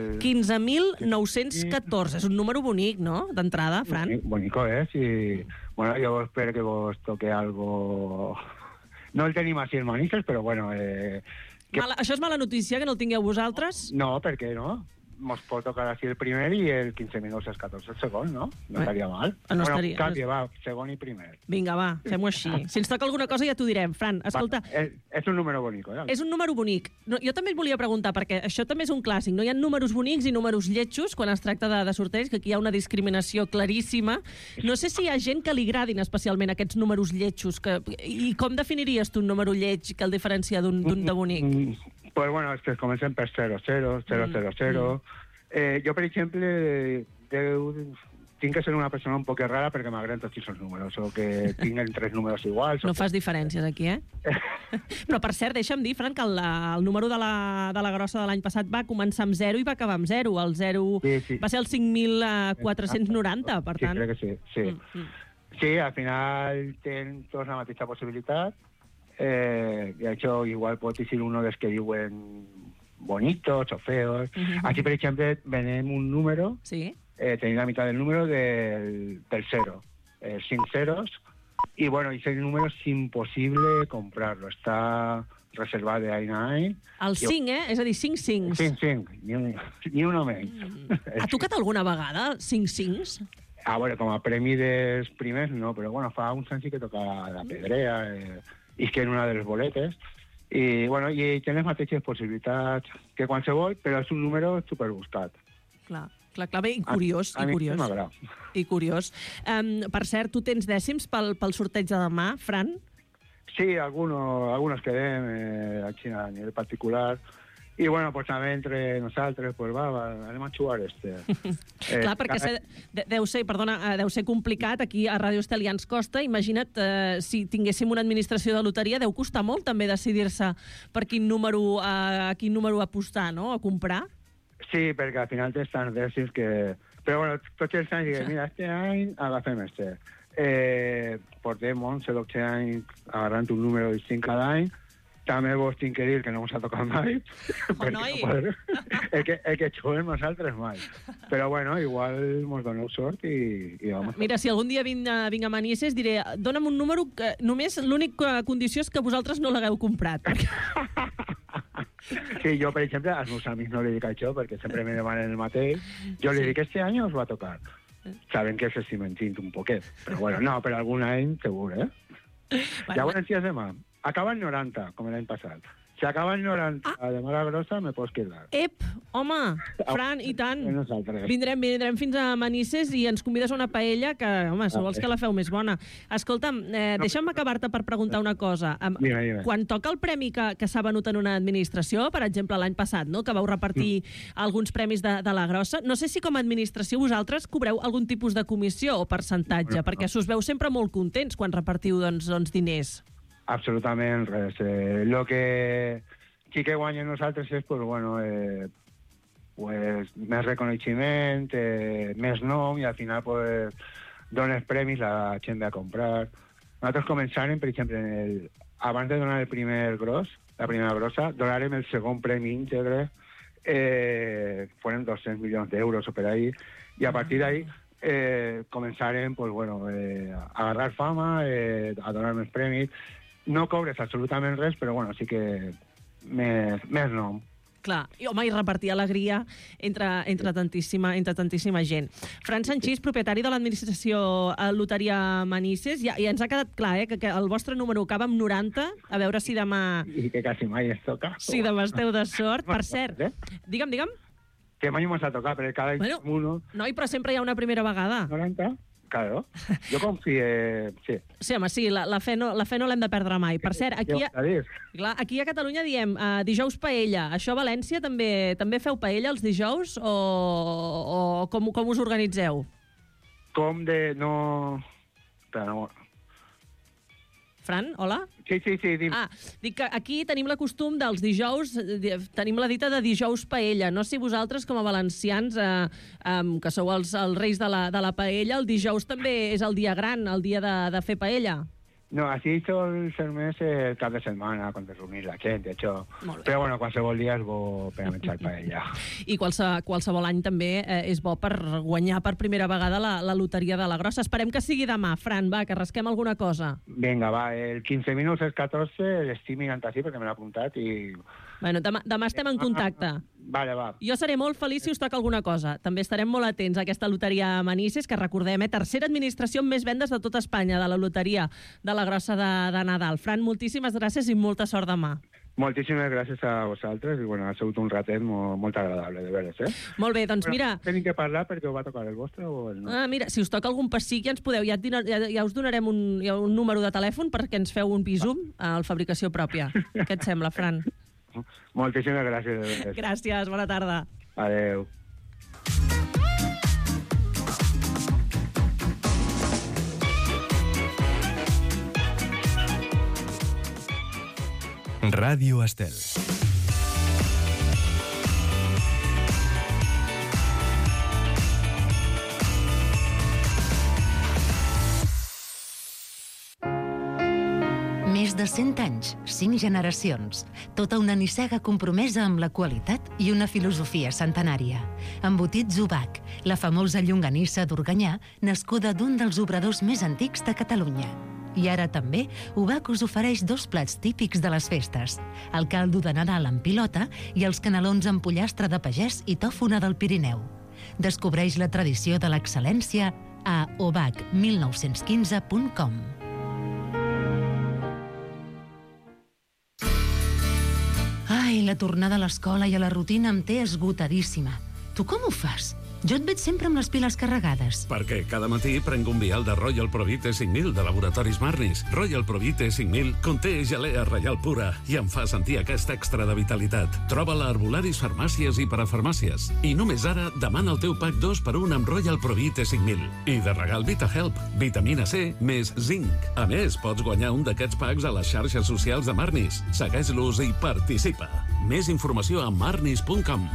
15.914. És un número bonic, no?, d'entrada, Fran.
Bonico, sí. Bueno, yo espero que vos toque algo... No el tenim així en Manises, però bueno...
Això és mala notícia, que no el tingueu vosaltres?
No, perquè no. Mos pot tocar així el primer i el 15.914 el segon, no? No estaria mal.
No estaria.
Canvi, va, segon i primer.
Vinga, va, fem-ho així. Si ens toca alguna cosa ja t'ho direm. Fran, escolta...
És un número bonic, eh?
És un número bonic. Jo també et volia preguntar, perquè això també és un clàssic, no? Hi ha números bonics i números lletjos quan es tracta de sorteig, que aquí hi ha una discriminació claríssima. No sé si hi ha gent que li agradin especialment aquests números lletjos. I com definiries tu un número lleig que el diferencia d'un de bonic?
Pues bueno, es que comencen per 0, 0, 0, 0, 0. Jo, per exemple, tinc que ser una persona un poc rara perquè m'agraden tots els números, o que tinguin 3 números iguals.
No fas diferències aquí, Però, per cert, deixa'm dir, Fran, que el número de la Grossa de l'any passat va començar amb 0 i va acabar amb 0. El 0 va ser el 5.490, per tant...
Sí, crec que sí. Sí, al final tenen tots la mateixa possibilitat. I això igual pot ser uno dels que diuen bonitos o feos. Aquí, per exemple, venem un número, tenim la meitat del número del 0, 5 ceros, i bueno, ese número és impossible comprar-lo, està reservat d'any a any.
El 5, és a dir, 5 5s.
5, ni un o menys.
Ha tocat alguna vegada 5 5s?
Bueno, com a premi dels primers no, però bueno, fa uns anys sí que toca la pedrea, i que en una de les boletes, i bueno, i té les mateixes possibilitats que qualsevol, però és un número superbuscat.
Clar, bé, i curiós.
A mi m'agrada.
I curiós. Per cert, tu tens dècims pel sorteig de demà, Fran?
Sí, algunos quedem aquí a nivell particular. I, bueno, pues també entre nosaltres, pues va, anem a jugar
Clar, perquè deu ser complicat, aquí a Ràdio Estel ja ens costa. Imagina't, si tinguéssim una administració de loteria, deu costar molt també decidir-se per quin número apostar, no?, a comprar.
Sí, perquè al final tens tants dècims que... Però, bueno, tots els anys diguem, mira, este any agafem este. Portem 11 o 12 anys agarrant un número distinct cada any. També vos tinc que dir que no ens ha tocat mai. El que juguem nosaltres mai. Però bueno, igual mos doneu sort i vamos.
Mira, si algun dia vinc a Manises, diré, dona'm un número que només l'única condició és que vosaltres no l'hagueu comprat.
Sí, jo, per exemple, als meus amics no li dic això perquè sempre me demanen el mateix. Jo li dic, este any us va tocar. Saben que s'estic mentint un poquet. Però bueno, no, per algun any segur, Ja ho si és demà. Acaba en 90, com l'any passat. Si acaba en 90 de Mala Grossa, me pots quedar.
Home, Fran, i tant. Vindrem fins a Manises i ens convides a una paella que, home, sou els que la feu més bona. Escolta'm, deixa'm acabar-te per preguntar una cosa.
Dime.
Quan toca el premi que s'ha venut en una administració, per exemple, l'any passat, no?, que vau repartir alguns premis de la Grossa, no sé si com a administració vosaltres cobreu algun tipus de comissió o percentatge, perquè us veu sempre molt contents quan repartiu doncs, diners.
Absolutament res. Lo que sí que guanyen nosaltres és, pues, bueno, pues, més reconeixement, més nom, i al final pues, dones premis a la gent a comprar. Nosaltres començarem, per exemple, abans de donar el primer gros, la primera grossa, donarem el segon premi íntegre, fueron 200 milions d'euros o per ahí, i a partir d'ahí començarem pues, bueno, a agarrar fama, a donar més premis. No cobres absolutament res, però bueno, sí que més nom.
Clar, home, i repartir alegria entre tantíssima gent. Fran Sanchís, propietari de l'administració Loteria Manises, ja ens ha quedat clar, que el vostre número acaba amb 90, a veure si demà...
I que quasi mai es toca.
Si demà esteu de sort. Per cert, digue'm.
Que mai m'ho s'ha tocat, perquè cada any uno...
Noi, però sempre hi ha una primera vegada.
90? Claro, jo confié... Sí.
Sí, home, sí, la fe no l'hem de perdre mai. Per cert, aquí a Catalunya diem dijous paella. Això a València també feu paella els dijous o com us organitzeu?
Com de... no... Espera, no...
Fran, hola?
Sí, dic.
Dic que aquí tenim la costum dels dijous, tenim la dita de dijous paella. No sé si vosaltres, com a valencians, que sou els reis de la paella, el dijous també és el dia gran, el dia de fer paella.
No, así suele ser més cap de setmana, quan es reunís la gent, de hecho. Però bueno, qualsevol dia és bo per menjar paella.
I qualsevol any també és bo per guanyar per primera vegada la loteria de la Grossa. Esperem que sigui demà. Fran, va, que rasquem alguna cosa.
Vinga, va, el 15 minuts, el 14, l'estic mirant així perquè me l'ha apuntat i...
Bueno, demà estem en contacte.
Vale, va.
Jo seré molt feliç si us toca alguna cosa. També estarem molt atents a aquesta loteria Manises, que recordem, tercera administració amb més vendes de tota Espanya, de la loteria de la Grossa de Nadal. Fran, moltíssimes gràcies i molta sort demà.
Moltíssimes gràcies a vosaltres i bueno, ha sigut un ratet molt agradable, de veres,
Molt bé, doncs mira...
Tenim que parlar perquè ho va tocar el vostre o el no?
Mira, si us toca algun pessic ja ens podeu, ja us donarem un número de telèfon perquè ens feu un bisum al Fabricació Pròpia. Què et sembla, Fran?
Moltíssimes gràcies, de veres.
Gràcies, bona tarda.
Adeu.
Ràdio Estel.
Més de 100 anys, 5 generacions. Tota una nissega compromesa amb la qualitat i una filosofia centenària. Embotits Ubac, la famosa llonganissa d'Organyà, nascuda d'un dels obradors més antics de Catalunya. I ara també, Ubac us ofereix 2 plats típics de les festes. El caldo de Nadal amb pilota i els canelons amb pollastre de pagès i tòfona del Pirineu. Descobreix la tradició de l'excel·lència a obac1915.com. Ai, la tornada a l'escola i a la rutina em té esgotadíssima. Tu com ho fas? Jo et veig sempre amb les piles carregades.
Perquè cada matí prenc un vial de Royal Provite 5000 de Laboratoris Marnis. Royal Provite 5000 conté gelea reial pura i em fa sentir aquest extra de vitalitat. Troba-la a arbolaris, farmàcies i parafarmàcies. I només ara demana el teu pack 2x1 amb Royal Provite 5000. I de regal VitaHelp, vitamina C més zinc. A més, pots guanyar un d'aquests packs a les xarxes socials de Marnis. Segueix-los i participa. Més informació a marnis.com.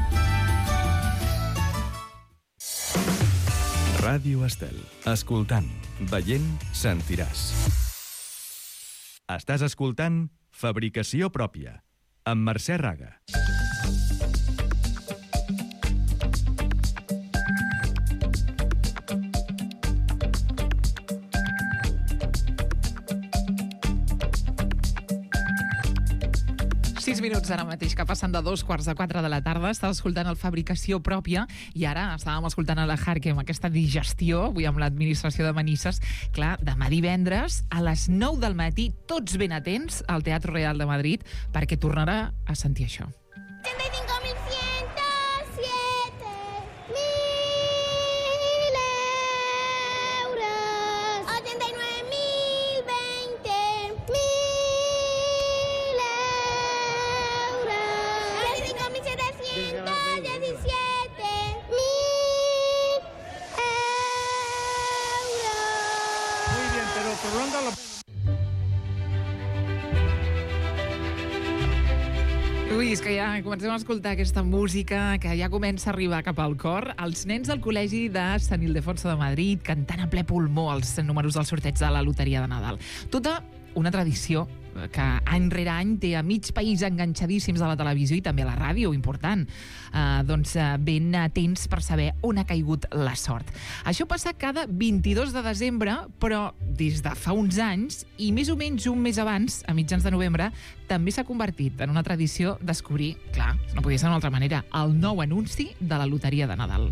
Ràdio Estel. Escoltant, veient, sentiràs. Estàs escoltant Fabricació Pròpia, amb Mercè Raga.
Minuts ara mateix, que passen de 3:45 de la tarda. Estàs escoltant el Fabricació Pròpia i ara estàvem escoltant a la Harkem aquesta digestió, avui amb l'administració de Manises. Clar, demà divendres a les 9 del matí, tots ben atents al Teatre Real de Madrid, perquè tornarà a sentir això.
85.700 prolonga la...
Ui, és que ja comencem a escoltar aquesta música que ja comença a arribar cap al cor. Els nens del col·legi de Sant Ildefonso de Madrid cantant a ple pulmó els números del sorteig de la loteria de Nadal. Tota una tradició que any rere any té a mig país enganxadíssims a la televisió i també a la ràdio, important. Ben atents per saber on ha caigut la sort. Això passa cada 22 de desembre, però des de fa uns anys, i més o menys un mes abans, a mitjans de novembre, també s'ha convertit en una tradició descobrir, clar, no podia ser d'una altra manera, el nou anunci de la loteria de Nadal.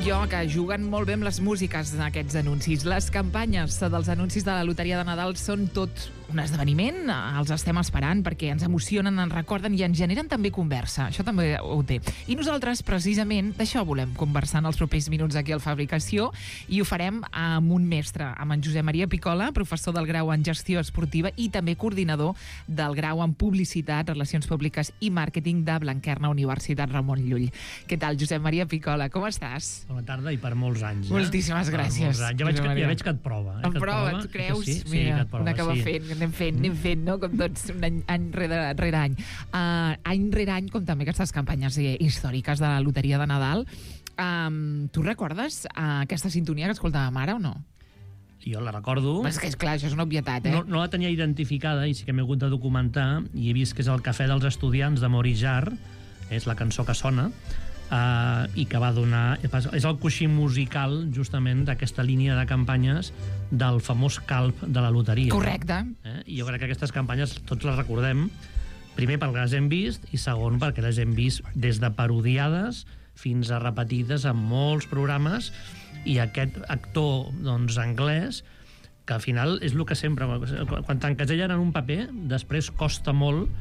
jo, que juguen molt bé amb les músiques d'aquests anuncis. Les campanyes dels anuncis de la Loteria de Nadal són tot un esdeveniment, els estem esperant perquè ens emocionen, ens recorden i ens generen també conversa. Això també ho té. I nosaltres, precisament, d'això volem conversar en els propers minuts aquí al Fabricació, i ho farem amb un mestre, amb en Josep Maria Picola, professor del grau en Gestió Esportiva i també coordinador del grau en Publicitat, Relacions Públiques i Màrqueting de Blanquerna, Universitat Ramon Llull. Què tal, Josep Maria Picola? Com estàs?
Bona tarda i per molts anys.
Moltíssimes gràcies.
Ja veig que et prova.
Em prova, tu creus?
Sí,
Mira,
que et prova,
una que va fent, anem fent, no? Com tots, any rere any. Any rere any, com també aquestes campanyes històriques de la Loteria de Nadal. Tu recordes aquesta sintonia que escoltàvem ara o no?
Jo la recordo.
És que, clar, això és una obvietat, eh?
No la tenia identificada i sí que m'he hagut de documentar i he vist que és el Cafè dels Estudiants de Maurice Jarre, és la cançó que sona, i que va donar... És el coixí musical, justament, d'aquesta línia de campanyes del famós calb de la loteria.
Correcte.
I jo crec que aquestes campanyes tots les recordem, primer perquè les hem vist i segon perquè les hem vist des de parodiades fins a repetides en molts programes, i aquest actor anglès, que al final és el que sempre... Quan t'encasellen en un paper, després costa molt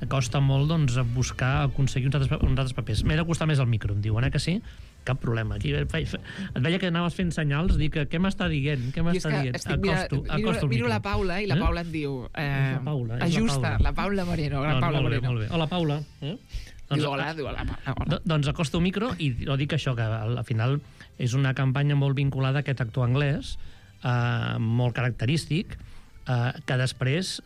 buscar, aconseguir uns altres papers. M'he de costar més el micro, em diuen, que sí? Cap problema. Aquí et veia que anaves fent senyals, dic, què m'està dient?
Miro la Paula i la Paula em diu... Ajusta, la Paula Moreno.
Molt bé. Hola, Paula.
Diu hola, Paula.
Doncs acosto el micro i dic això, que al final és una campanya molt vinculada a aquest actor anglès, molt característic, que després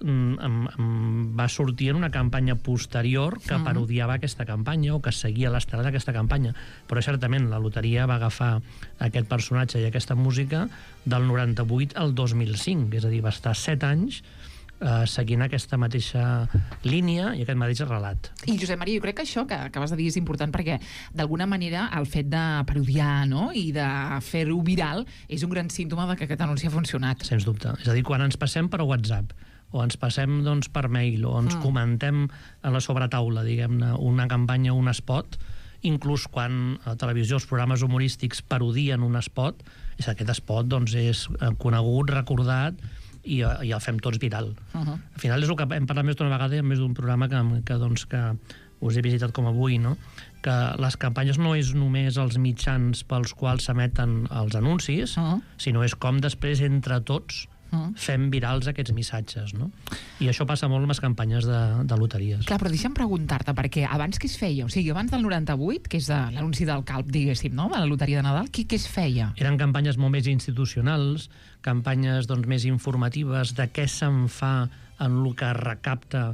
va sortir en una campanya posterior que parodiava aquesta campanya o que seguia l'estrada d'aquesta campanya. Però certament la loteria va agafar aquest personatge i aquesta música del 98 al 2005, és a dir, va estar 7 anys seguint aquesta mateixa línia i aquest mateix relat.
I Josep Maria, jo crec que això que acabes de dir és important perquè d'alguna manera el fet de parodiar, no?, i de fer-ho viral és un gran símptoma de que aquest anunci ha funcionat.
Sens dubte. És a dir, quan ens passem per WhatsApp o ens passem per mail o ens comentem a la sobretaula, diguem-ne, una campanya o un spot, inclús quan a la televisió els programes humorístics parodien un spot, és que aquest spot és conegut, recordat, i el fem tots viral. Al final és el que hem parlat més d'una vegada i més d'un programa que us he visitat com avui, no? Que les campanyes no és només els mitjans pels quals s'emeten els anuncis, sinó és com després entre tots fem virals aquests missatges, no? I això passa molt amb les campanyes de loteries.
Clar, però deixa'm preguntar-te, perquè abans què es feia? O sigui, abans del 98, que és l'anunci del calb, diguéssim, no?, de la Loteria de Nadal, què es feia?
Eren campanyes molt més institucionals, campanyes més informatives de què se'n fa en el que recapta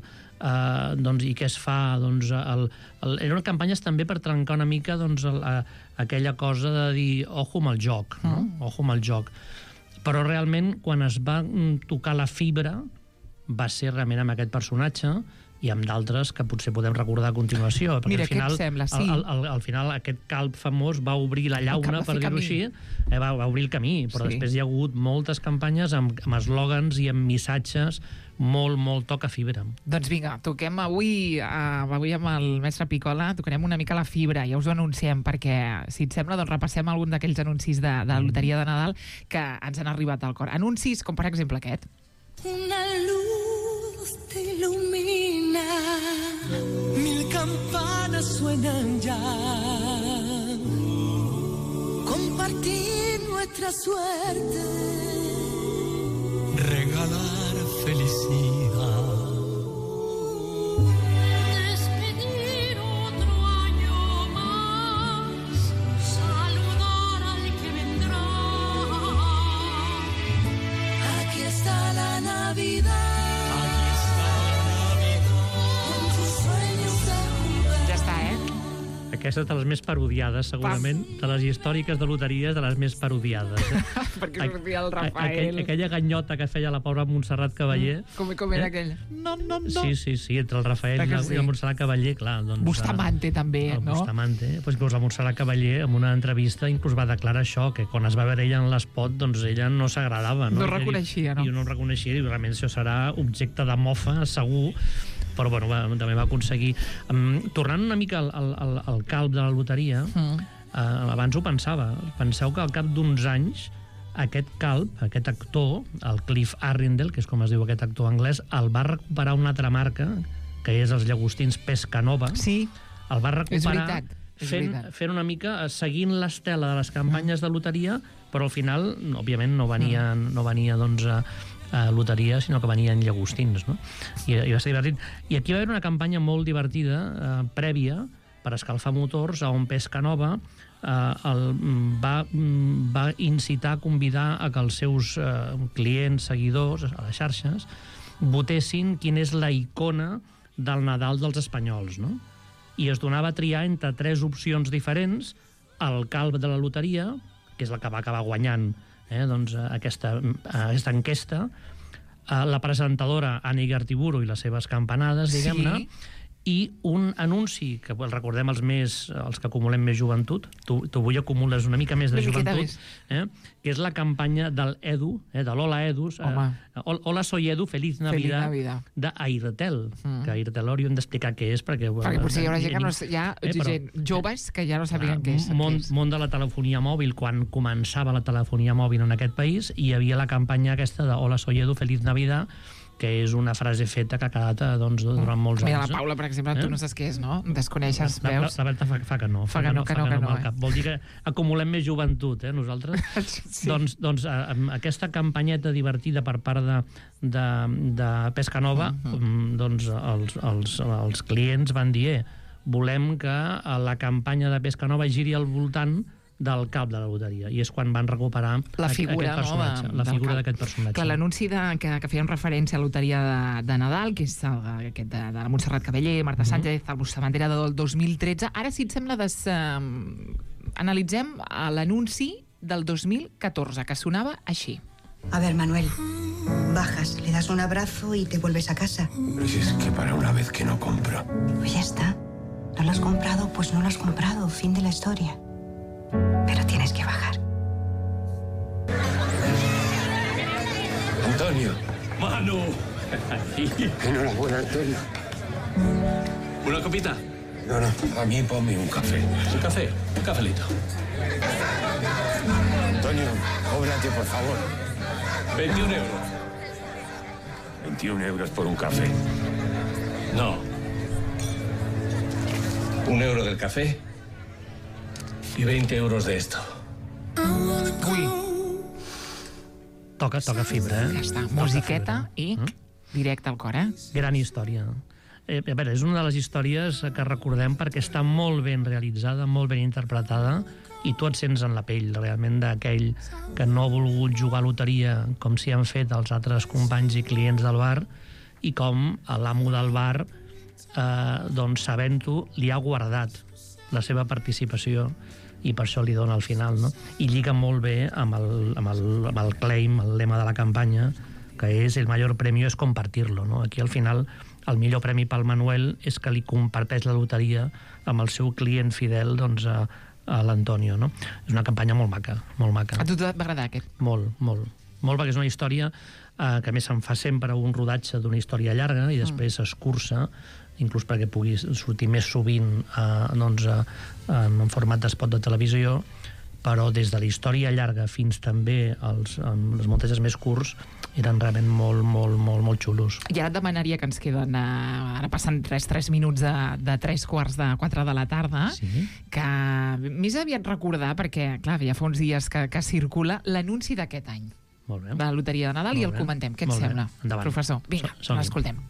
i què es fa. Eren campanyes també per trencar una mica aquella cosa de dir ojo amb el joc, no? Ojo amb el joc. Però realment, quan es va tocar la fibra, va ser realment amb aquest personatge i amb d'altres que potser podem recordar a continuació.
Mira, què et sembla? Sí.
Al final, aquest calb famós va obrir la llauna, per dir-ho així, va obrir el camí, però després hi ha hagut moltes campanyes amb eslògans i amb missatges molt toca fibra.
Doncs vinga, toquem avui amb el mestre Picola, tocarem una mica la fibra, ja us ho anunciem, perquè, si et sembla, doncs repassem algun d'aquells anuncis de la Loteria de Nadal que ens han arribat al cor. Anuncis com, per exemple, aquest.
Una luz te ilumina, 1000 campanas suenan ya, compartir nuestra suerte, regalar felicidad. Despedir otro año más, saludar al que vendrá. Aquí está la Navidad. Aquí está la Navidad. Con tus sueños de jugar.
Ja està,
Aquesta és de les més parodiades, segurament, de les històriques de loteries, de les més parodiades.
Perquè sortia el Rafael.
Aquella ganyota que feia la pobra Montserrat Cavaller.
Com era aquella? No.
Sí, entre el Rafael i la Montserrat Cavaller, clar.
Bustamante, també, no?
Bustamante. Inclús la Montserrat Cavaller, en una entrevista, inclús va declarar això, que quan es va veure ella en l'espot, doncs ella no s'agradava.
No reconeixia, no?
I no reconeixia, i realment això serà objecte de mofa, segur, però bueno, també va aconseguir. Tornant una mica al calb de la loteria, abans ho pensava. Penseu que al cap d'uns anys aquest calb, aquest actor, el Cliff Arundel, que és com es diu aquest actor anglès, el va recuperar una altra marca, que és els llagostins Pescanova.
Sí,
el va recuperar
és veritat.
fent una mica, seguint l'estela de les campanyes de loteria, però al final, òbviament, no venia doncs, loteria, sinó que venien llagostins, no? I va ser divertit. I aquí va haver una campanya molt divertida, prèvia, per escalfar motors, on Pescanova va incitar, convidar a que els seus clients, seguidors, a les xarxes, votessin quina és la icona del Nadal dels espanyols, no? I es donava a triar entre 3 opcions diferents, el calb de la loteria, que és el que va acabar guanyant doncs, aquesta enquesta, la presentadora Anna Igartiburu i les seves campanades, diguem-ne, i un anunci, que recordem els que acumulem més joventut, tu avui acumules una mica més de joventut, que és la campanya del Edu, de l'Hola Edus, Hola soy Edu, Feliz Navidad, d'Airtel, que Airtel hauríem d'explicar què és, perquè
potser hi haurà gent que no... Hi ha gent joves que ja no sabien què és.
Món de la telefonia mòbil, quan començava la telefonia mòbil en aquest país, hi havia la campanya aquesta de Hola soy Edu, Feliz Navidad, que és una frase feta que ha quedat durant molts anys.
Mira, la Paula, per exemple, tu no saps què és, no? Desconeixes, veus?
La Berta fa que no. Fa que no. Vol dir que acumulem més joventut, nosaltres? Doncs aquesta campanyeta divertida per part de Pescanova, doncs els clients van dir volem que la campanya de Pescanova giri al voltant del cap de la loteria, i és quan van recuperar aquest personatge, la figura d'aquest personatge.
Clar, l'anunci que fèiem referència a la loteria de Nadal, que és aquest de la Montserrat Cabellé, Marta Sánchez, el Bustamantera del 2013, ara, si et sembla, analitzem l'anunci del 2014, que sonava així.
A ver, Manuel, bajas, le das un abrazo y te vuelves a casa.
Pero si es que para una vez que no compro.
Pues ya está. ¿No lo has comprado? Pues no lo has comprado. Fin de la historia. Pero tienes que bajar.
Antonio.
Manu.
Enhorabuena, Antonio.
¿Una copita?
No, a mí ponme un café.
¿Un café? Un cafelito.
Antonio, cóbrate, por favor.
21 euros.
21 euros por un café.
No. 1 euro del café y 20 euros de esto.
Ui.
Toca fibra,
Ja està, musiqueta i directe al cor,
Gran història. A veure, és una de les històries que recordem perquè està molt ben realitzada, molt ben interpretada, i tu et sents en la pell, realment, d'aquell que no ha volgut jugar a loteria com s'hi han fet els altres companys i clients del bar, i com l'amo del bar, doncs, sabent-ho, li ha guardat la seva participació, i per això li dona al final, no? I lliga molt bé amb el claim, el lema de la campanya, que és el major premi és compartir-lo, no? Aquí, al final, el millor premi pel Manuel és que li comparteix la loteria amb el seu client fidel, doncs, a l'Antonio, no? És una campanya molt maca, molt maca.
A tu t'va agradar, aquest?
Molt, perquè és una història que, a més, se'n fa sempre un rodatge d'una història llarga i després escurça, inclús perquè pugui sortir més sovint en format d'espot de televisió, però des de la història llarga fins també els muntatges més curts eren realment molt xulos.
I ara et demanaria que ens queden, ara passen 3 minuts de 3:45 de la tarda, que més aviat recordar, perquè, clar, ja fa uns dies que circula l'anunci d'aquest any de la loteria de Nadal i el comentem. Què et sembla, professor? Vinga, l'escoltem.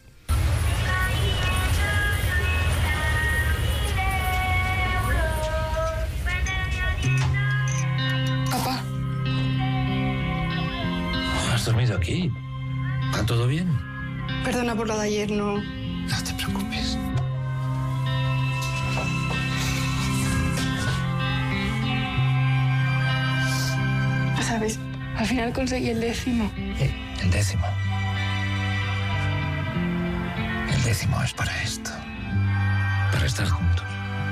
¿Has dormido aquí? ¿Va todo bien?
Perdona por lo de ayer, no...
No te preocupes.
¿Sabes? Al final conseguí el 10º.
El 10º. El 10º es para esto. Para estar juntos.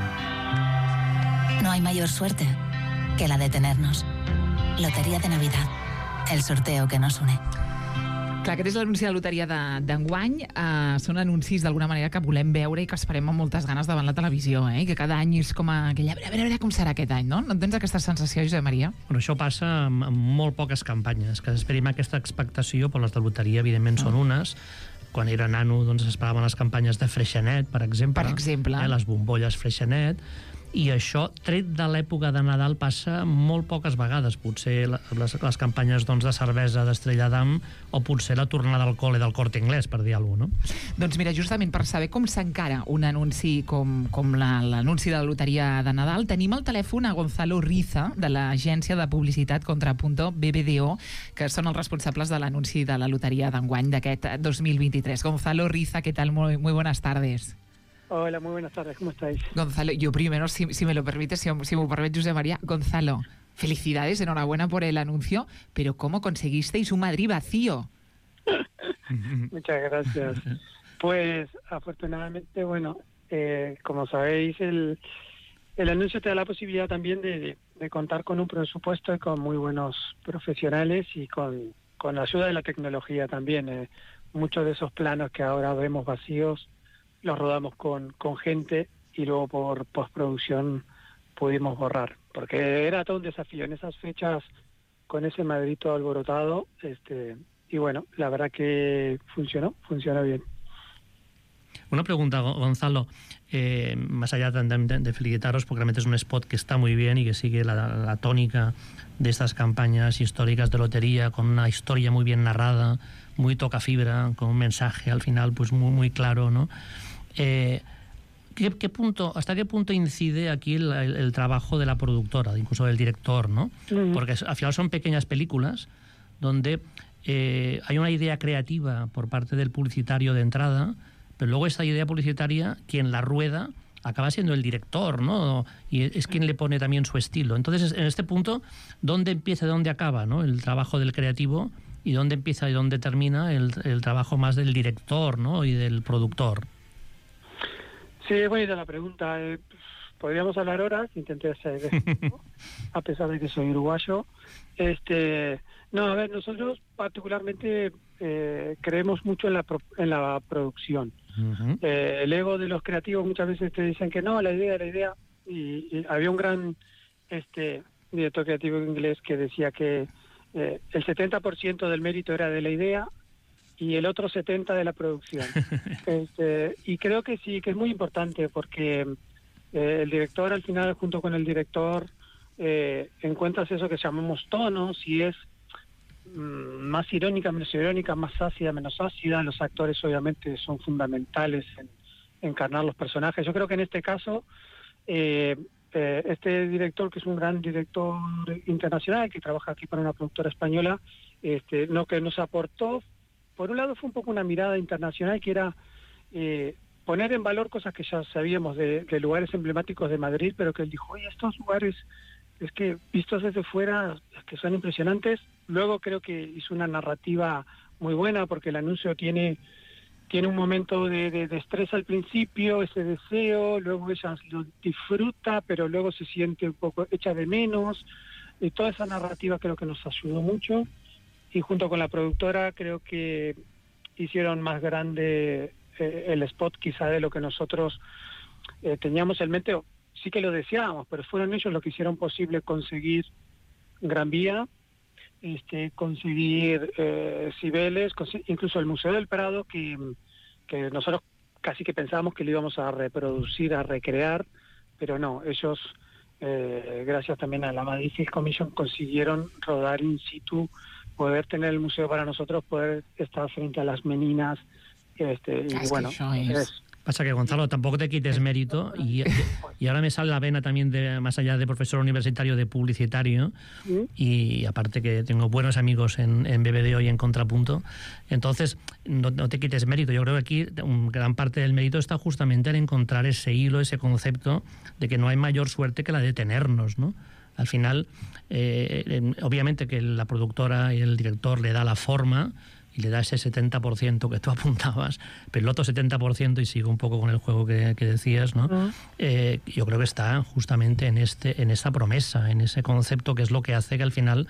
No hay mayor suerte que la de tenernos. Lotería de Navidad. El sorteo que nos une.
Clar, aquest és l'anunci de la loteria d'enguany. Són anuncis d'alguna manera que volem veure i que esperem amb moltes ganes davant la televisió, I que cada any és com aquella... A veure com serà aquest any, no? No tens aquesta sensació, Josep Maria?
Bueno, això passa amb molt poques campanyes, que esperem aquesta expectació, però les de loteria, evidentment, són unes. Quan era nano, doncs, esperaven les campanyes de Freixenet, per exemple.
Per exemple.
Les bombolles Freixenet. I això, tret de l'època de Nadal, passa molt poques vegades. Potser les campanyes de cervesa d'Estrella d'Am o potser la tornada al col·le del Corte Inglés, per dir alguna cosa, no?
Doncs mira, justament per saber com s'encara un anunci com l'anunci de la loteria de Nadal, tenim al telèfon a Gonzalo Riza, de l'agència de publicitat Contrapunto BBDO, que són els responsables de l'anunci de la loteria d'enguany d'aquest 2023. Gonzalo Riza, ¿qué tal? Muy buenas tardes.
Hola, muy buenas tardes, ¿cómo estáis?
Gonzalo, yo primero, si me lo permites, si me permite, José María, Gonzalo, felicidades, enhorabuena por el anuncio, pero ¿cómo conseguisteis un Madrid vacío?
Muchas gracias. Pues, afortunadamente, bueno, como sabéis, el anuncio te da la posibilidad también de contar con un presupuesto y con muy buenos profesionales y con la ayuda de la tecnología también. Muchos de esos planos que ahora vemos vacíos los rodamos con gente y luego por postproducción pudimos borrar, porque era todo un desafío en esas fechas con ese Madrid todo alborotado, y bueno, la verdad que funcionó bien.
Una pregunta, Gonzalo, más allá de felicitaros, porque realmente es un spot que está muy bien y que sigue la tónica de estas campañas históricas de lotería, con una historia muy bien narrada, muy toca fibra, con un mensaje al final pues muy claro, ¿no? ¿Hasta qué punto incide aquí el trabajo de la productora, incluso del director, ¿no? Porque al final son pequeñas películas donde hay una idea creativa por parte del publicitario de entrada, pero luego esta idea publicitaria, quien la rueda, acaba siendo el director, ¿no? Y es quien le pone también su estilo. Entonces, en este punto, ¿dónde empieza y dónde acaba, ¿no? El trabajo del creativo, y dónde empieza y dónde termina el trabajo más del director, ¿no? Y del productor.
Sí, es bonita la pregunta. Podríamos hablar horas, intenté hacer esto, a pesar de que soy uruguayo. No, a ver, nosotros particularmente creemos mucho en la producción. El ego de los creativos muchas veces te dicen que no, la idea. Y había un gran director creativo inglés que decía que el 70% del mérito era de la idea y el otro 70% de la producción. Y creo que sí, que es muy importante porque el director al final, junto con el director, encuentras eso que llamamos tonos, y es más irónica, menos irónica, más ácida, menos ácida. Los actores obviamente son fundamentales en encarnar los personajes. Yo creo que en este caso este director, que es un gran director internacional que trabaja aquí para una productora española, lo que nos aportó, por un lado, fue un poco una mirada internacional, que era poner en valor cosas que ya sabíamos de lugares emblemáticos de Madrid, pero que él dijo, oye, estos lugares, es que vistos desde fuera, es que son impresionantes. Luego creo que hizo una narrativa muy buena, porque el anuncio tiene un momento de estrés al principio, ese deseo, luego ella lo disfruta, pero luego se siente un poco hecha de menos, y toda esa narrativa creo que nos ayudó mucho, y junto con la productora creo que hicieron más grande el spot quizá de lo que nosotros teníamos en mente. Sí que lo deseábamos, pero fueron ellos los que hicieron posible conseguir Gran Vía, conseguir Cibeles, incluso el Museo del Prado, que nosotros casi que pensábamos que lo íbamos a reproducir, a recrear, pero no, ellos, gracias también a la Madrid Film Commission, consiguieron rodar in situ, poder tener el museo para nosotros, poder estar frente a las meninas, y bueno,
Pasa que, Gonzalo, tampoco te quites mérito, y ahora me sale la vena también, más allá de profesor universitario, de publicitario, y aparte que tengo buenos amigos en BBDO y en Contrapunto. Entonces, no te quites mérito. Yo creo que aquí gran parte del mérito está justamente en encontrar ese hilo, ese concepto de que no hay mayor suerte que la de tenernos, ¿no? Al final, obviamente que la productora y el director le da la forma y le da ese 70% que tú apuntabas, pero el otro 70%, y sigo un poco con el juego que decías, ¿no? Yo creo que está justamente en esta promesa, en ese concepto, que es lo que hace que al final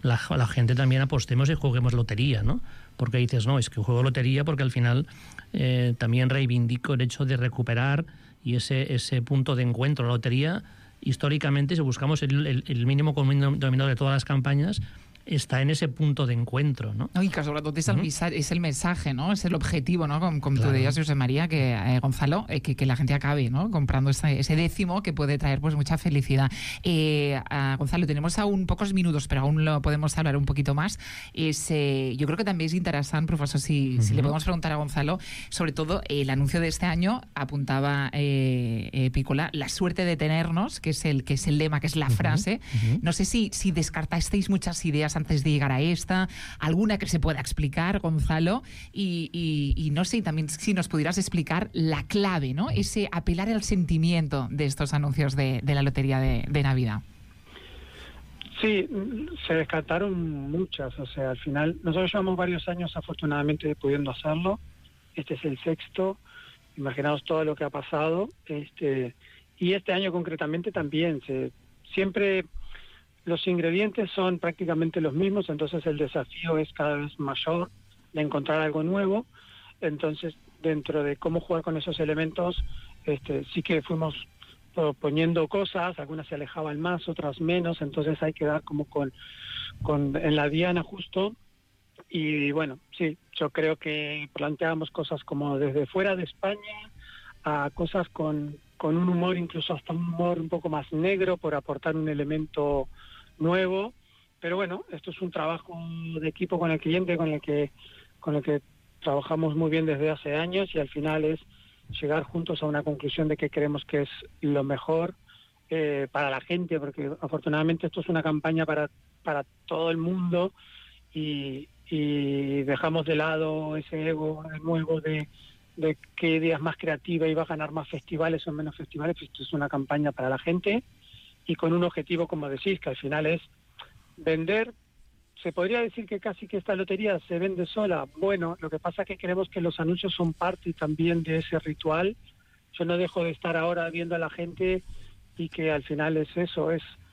la gente también apostemos y juguemos lotería, ¿no? Porque dices, no, es que juego lotería porque al final también reivindico el hecho de recuperar y ese punto de encuentro. La lotería, históricamente, si buscamos el mínimo común denominador de todas las campañas, está en ese punto de encuentro, ¿no?
I que sobretot és el missatge, ¿no? Es el objetivo, ¿no? Como tú decías, José María, que Gonzalo, que la gente acabe, ¿no? Comprando ese décimo que puede traer pues mucha felicidad. Gonzalo, tenemos aún pocos minutos, pero aún lo podemos hablar un poquito más. Yo creo que también es interesante, profesor, si le podemos preguntar a Gonzalo, sobre todo el anuncio de este año, apuntaba Pícola, la suerte de tenernos, que es el lema, que es la frase. No sé si descartasteis muchas ideas antes de llegar a esta, alguna que se pueda explicar, Gonzalo, y no sé, también si nos pudieras explicar la clave, ¿no? Ese apelar al sentimiento de estos anuncios de la lotería de Navidad.
Sí, se descartaron muchas, o sea, al final, nosotros llevamos varios años afortunadamente pudiendo hacerlo, este es el 6º, imaginaos todo lo que ha pasado, y este año concretamente también, siempre los ingredientes son prácticamente los mismos, entonces el desafío es cada vez mayor de encontrar algo nuevo. Entonces, dentro de cómo jugar con esos elementos, sí que fuimos proponiendo cosas, algunas se alejaban más, otras menos, entonces hay que dar como en la diana justo. Y bueno, sí, yo creo que planteábamos cosas como desde fuera de España a cosas con un humor, incluso hasta un humor un poco más negro, por aportar un elemento nuevo, pero bueno, esto es un trabajo de equipo con el cliente con el que trabajamos muy bien desde hace años, y al final es llegar juntos a una conclusión de que creemos que es lo mejor para la gente, porque afortunadamente esto es una campaña para todo el mundo, y dejamos de lado ese ego nuevo de qué idea es más creativa y va a ganar más festivales o menos festivales. Esto es una campaña para la gente y con un objetivo, como decís, que al final es vender. ¿Se podría decir que casi que esta lotería se vende sola? Bueno, lo que pasa es que creemos que los anuncios son parte también de ese ritual. Yo no dejo de estar ahora viendo a la gente y que al final es eso,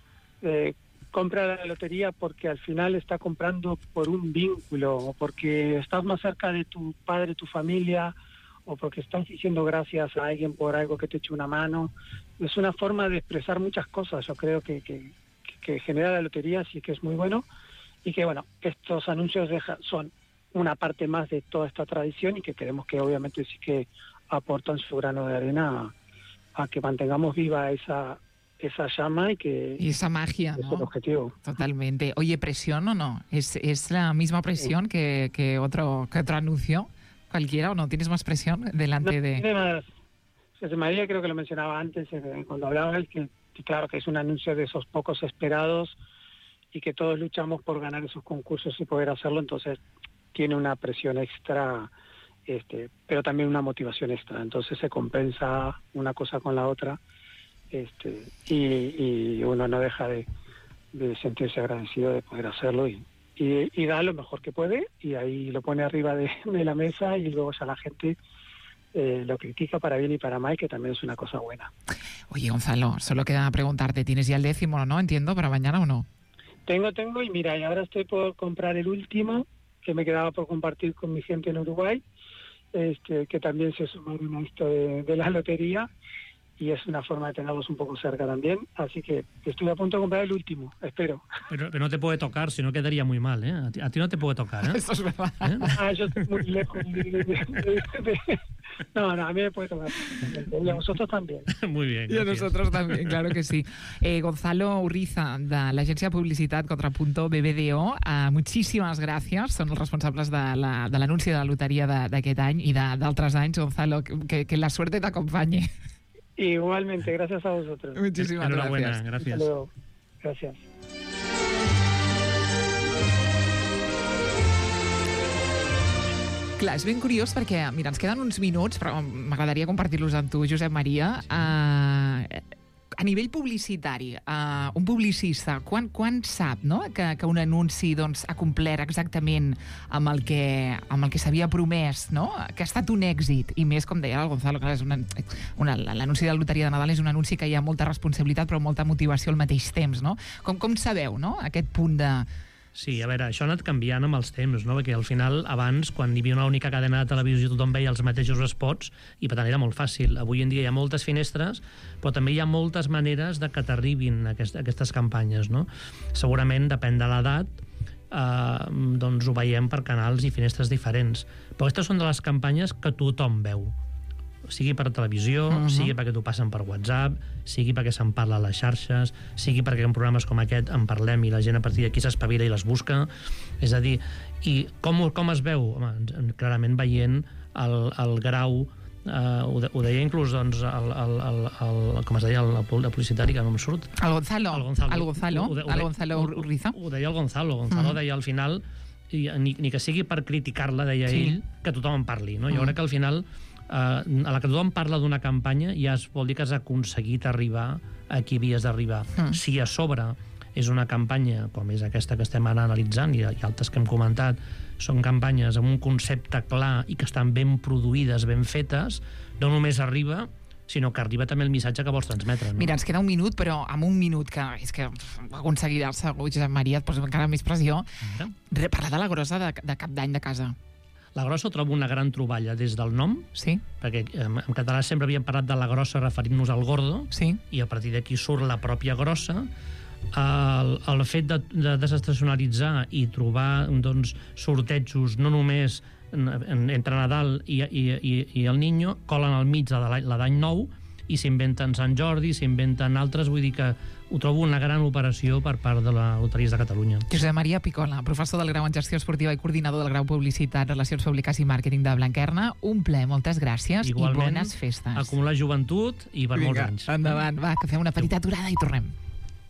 compra la lotería porque al final está comprando por un vínculo, o porque estás más cerca de tu padre, tu familia, o porque estás diciendo gracias a alguien por algo que te eche una mano. Es una forma de expresar muchas cosas, yo creo que genera la lotería, sí que es muy bueno, y que bueno, estos anuncios son una parte más de toda esta tradición, y que queremos que obviamente sí que aportan su grano de arena a que mantengamos viva esa llama y esa magia, ¿no? Es el objetivo.
Totalmente. Oye, ¿presión o no? ¿Es la misma presión que otro anuncio? ¿Cualquiera o no? ¿Tienes más presión delante de...?
Tiene más. José María creo que lo mencionaba antes, cuando hablaba él, que claro que es un anuncio de esos pocos esperados y que todos luchamos por ganar esos concursos y poder hacerlo, entonces tiene una presión extra, pero también una motivación extra. Entonces se compensa una cosa con la otra, y uno no deja de sentirse agradecido de poder hacerlo y da lo mejor que puede, y ahí lo pone arriba de la mesa, y luego ya la gente lo critica para bien y para mal, que también es una cosa buena.
Oye, Gonzalo, solo queda preguntarte, ¿tienes ya el 10º, no? Entiendo, ¿para mañana o no?
Tengo, y mira, y ahora estoy por comprar el último, que me quedaba por compartir con mi gente en Uruguay, que también se sumaron a esto de la lotería, y es una forma de tenerlos un poco cerca también, así que estoy a punto de comprar el último, espero.
Pero no te puede tocar, si no quedaría muy mal, ¿eh? A ti no te puede tocar, ¿eh?
Eso es verdad.
Yo estoy muy lejos No, a mí me puede tocar. Y a vosotros también.
Muy bien,
gracias. Y a nosotros también, claro que sí. Gonzalo Urriza, de l'agència de publicitat Contrapunto BBDO, muchísimas gracias. Són els responsables de l'anunci de la loteria d'aquest any i d'altres anys. Gonzalo, que la suerte te acompañe.
Igualmente, gracias a vosotros.
Muchísimas
gracias.
Hasta luego. Gracias.
Clar, és ben curiós perquè, mira, ens queden uns minuts, però m'agradaria compartir-los amb tu, Josep Maria. A nivell publicitari, un publicista, quan sap, no?, que un anunci ha complert exactament amb el que s'havia promès, no?, que ha estat un èxit, i més, com deia el Gonzalo, l'anunci de la loteria de Nadal és un anunci que hi ha molta responsabilitat però molta motivació al mateix temps, no? Com sabeu, no?, aquest punt
Sí, a veure, això ha anat canviant amb els temps, no? Perquè al final, abans, quan hi havia una única cadena de televisió, tothom veia els mateixos spots i per tant era molt fàcil. Avui en dia hi ha moltes finestres, però també hi ha moltes maneres de que t'arribin aquestes campanyes, no? Segurament, depèn de l'edat, doncs ho veiem per canals i finestres diferents. Però aquestes són de les campanyes que tothom veu. Sigui per televisió, sigui perquè t'ho passen per WhatsApp, sigui perquè se'n parla a les xarxes, sigui perquè en programes com aquest en parlem i la gent a partir d'aquí s'espavila i les busca. És a dir, i com es veu? Home, clarament veient el grau, ho deia inclús doncs, com es deia el publicitari, que no em surt.
El Gonzalo Urriza.
Ho deia el Gonzalo deia al final, ni que sigui per criticar-la, deia ell, que tothom en parli. Jo crec que al final a la que tothom parla d'una campanya ja vol dir que has aconseguit arribar a qui havies d'arribar. Si a sobre és una campanya com és aquesta que estem ara analitzant i altres que hem comentat, són campanyes amb un concepte clar i que estan ben produïdes, ben fetes, no només arriba, sinó que arriba també el missatge que vols transmetre.
Mira, ens queda un minut, però amb un minut, que és que aconseguirà segur, Josep Maria, et poso encara més pressió, parlar de la grossa de cap d'any de casa.
La grossa ho trobo una gran troballa des del nom, perquè en català sempre havíem parlat de la grossa referint-nos al gordo, i a partir d'aquí surt la pròpia grossa. El fet de desestacionalitzar i trobar sortejos no només entre Nadal i el Niño, colen al mig de l'any nou i s'inventen Sant Jordi, s'inventen altres, vull dir que ho trobo una gran operació per part de la Loteries de Catalunya.
Josep Maria Picola, professor del grau en Gestió Esportiva i coordinador del grau Publicitat, Relacions Públiques i Màrqueting de Blanquerna, un ple, moltes gràcies.
Igualment,
i bones festes.
Acumular joventut i per molts anys.
Endavant, va, que fem una petita aturada i tornem.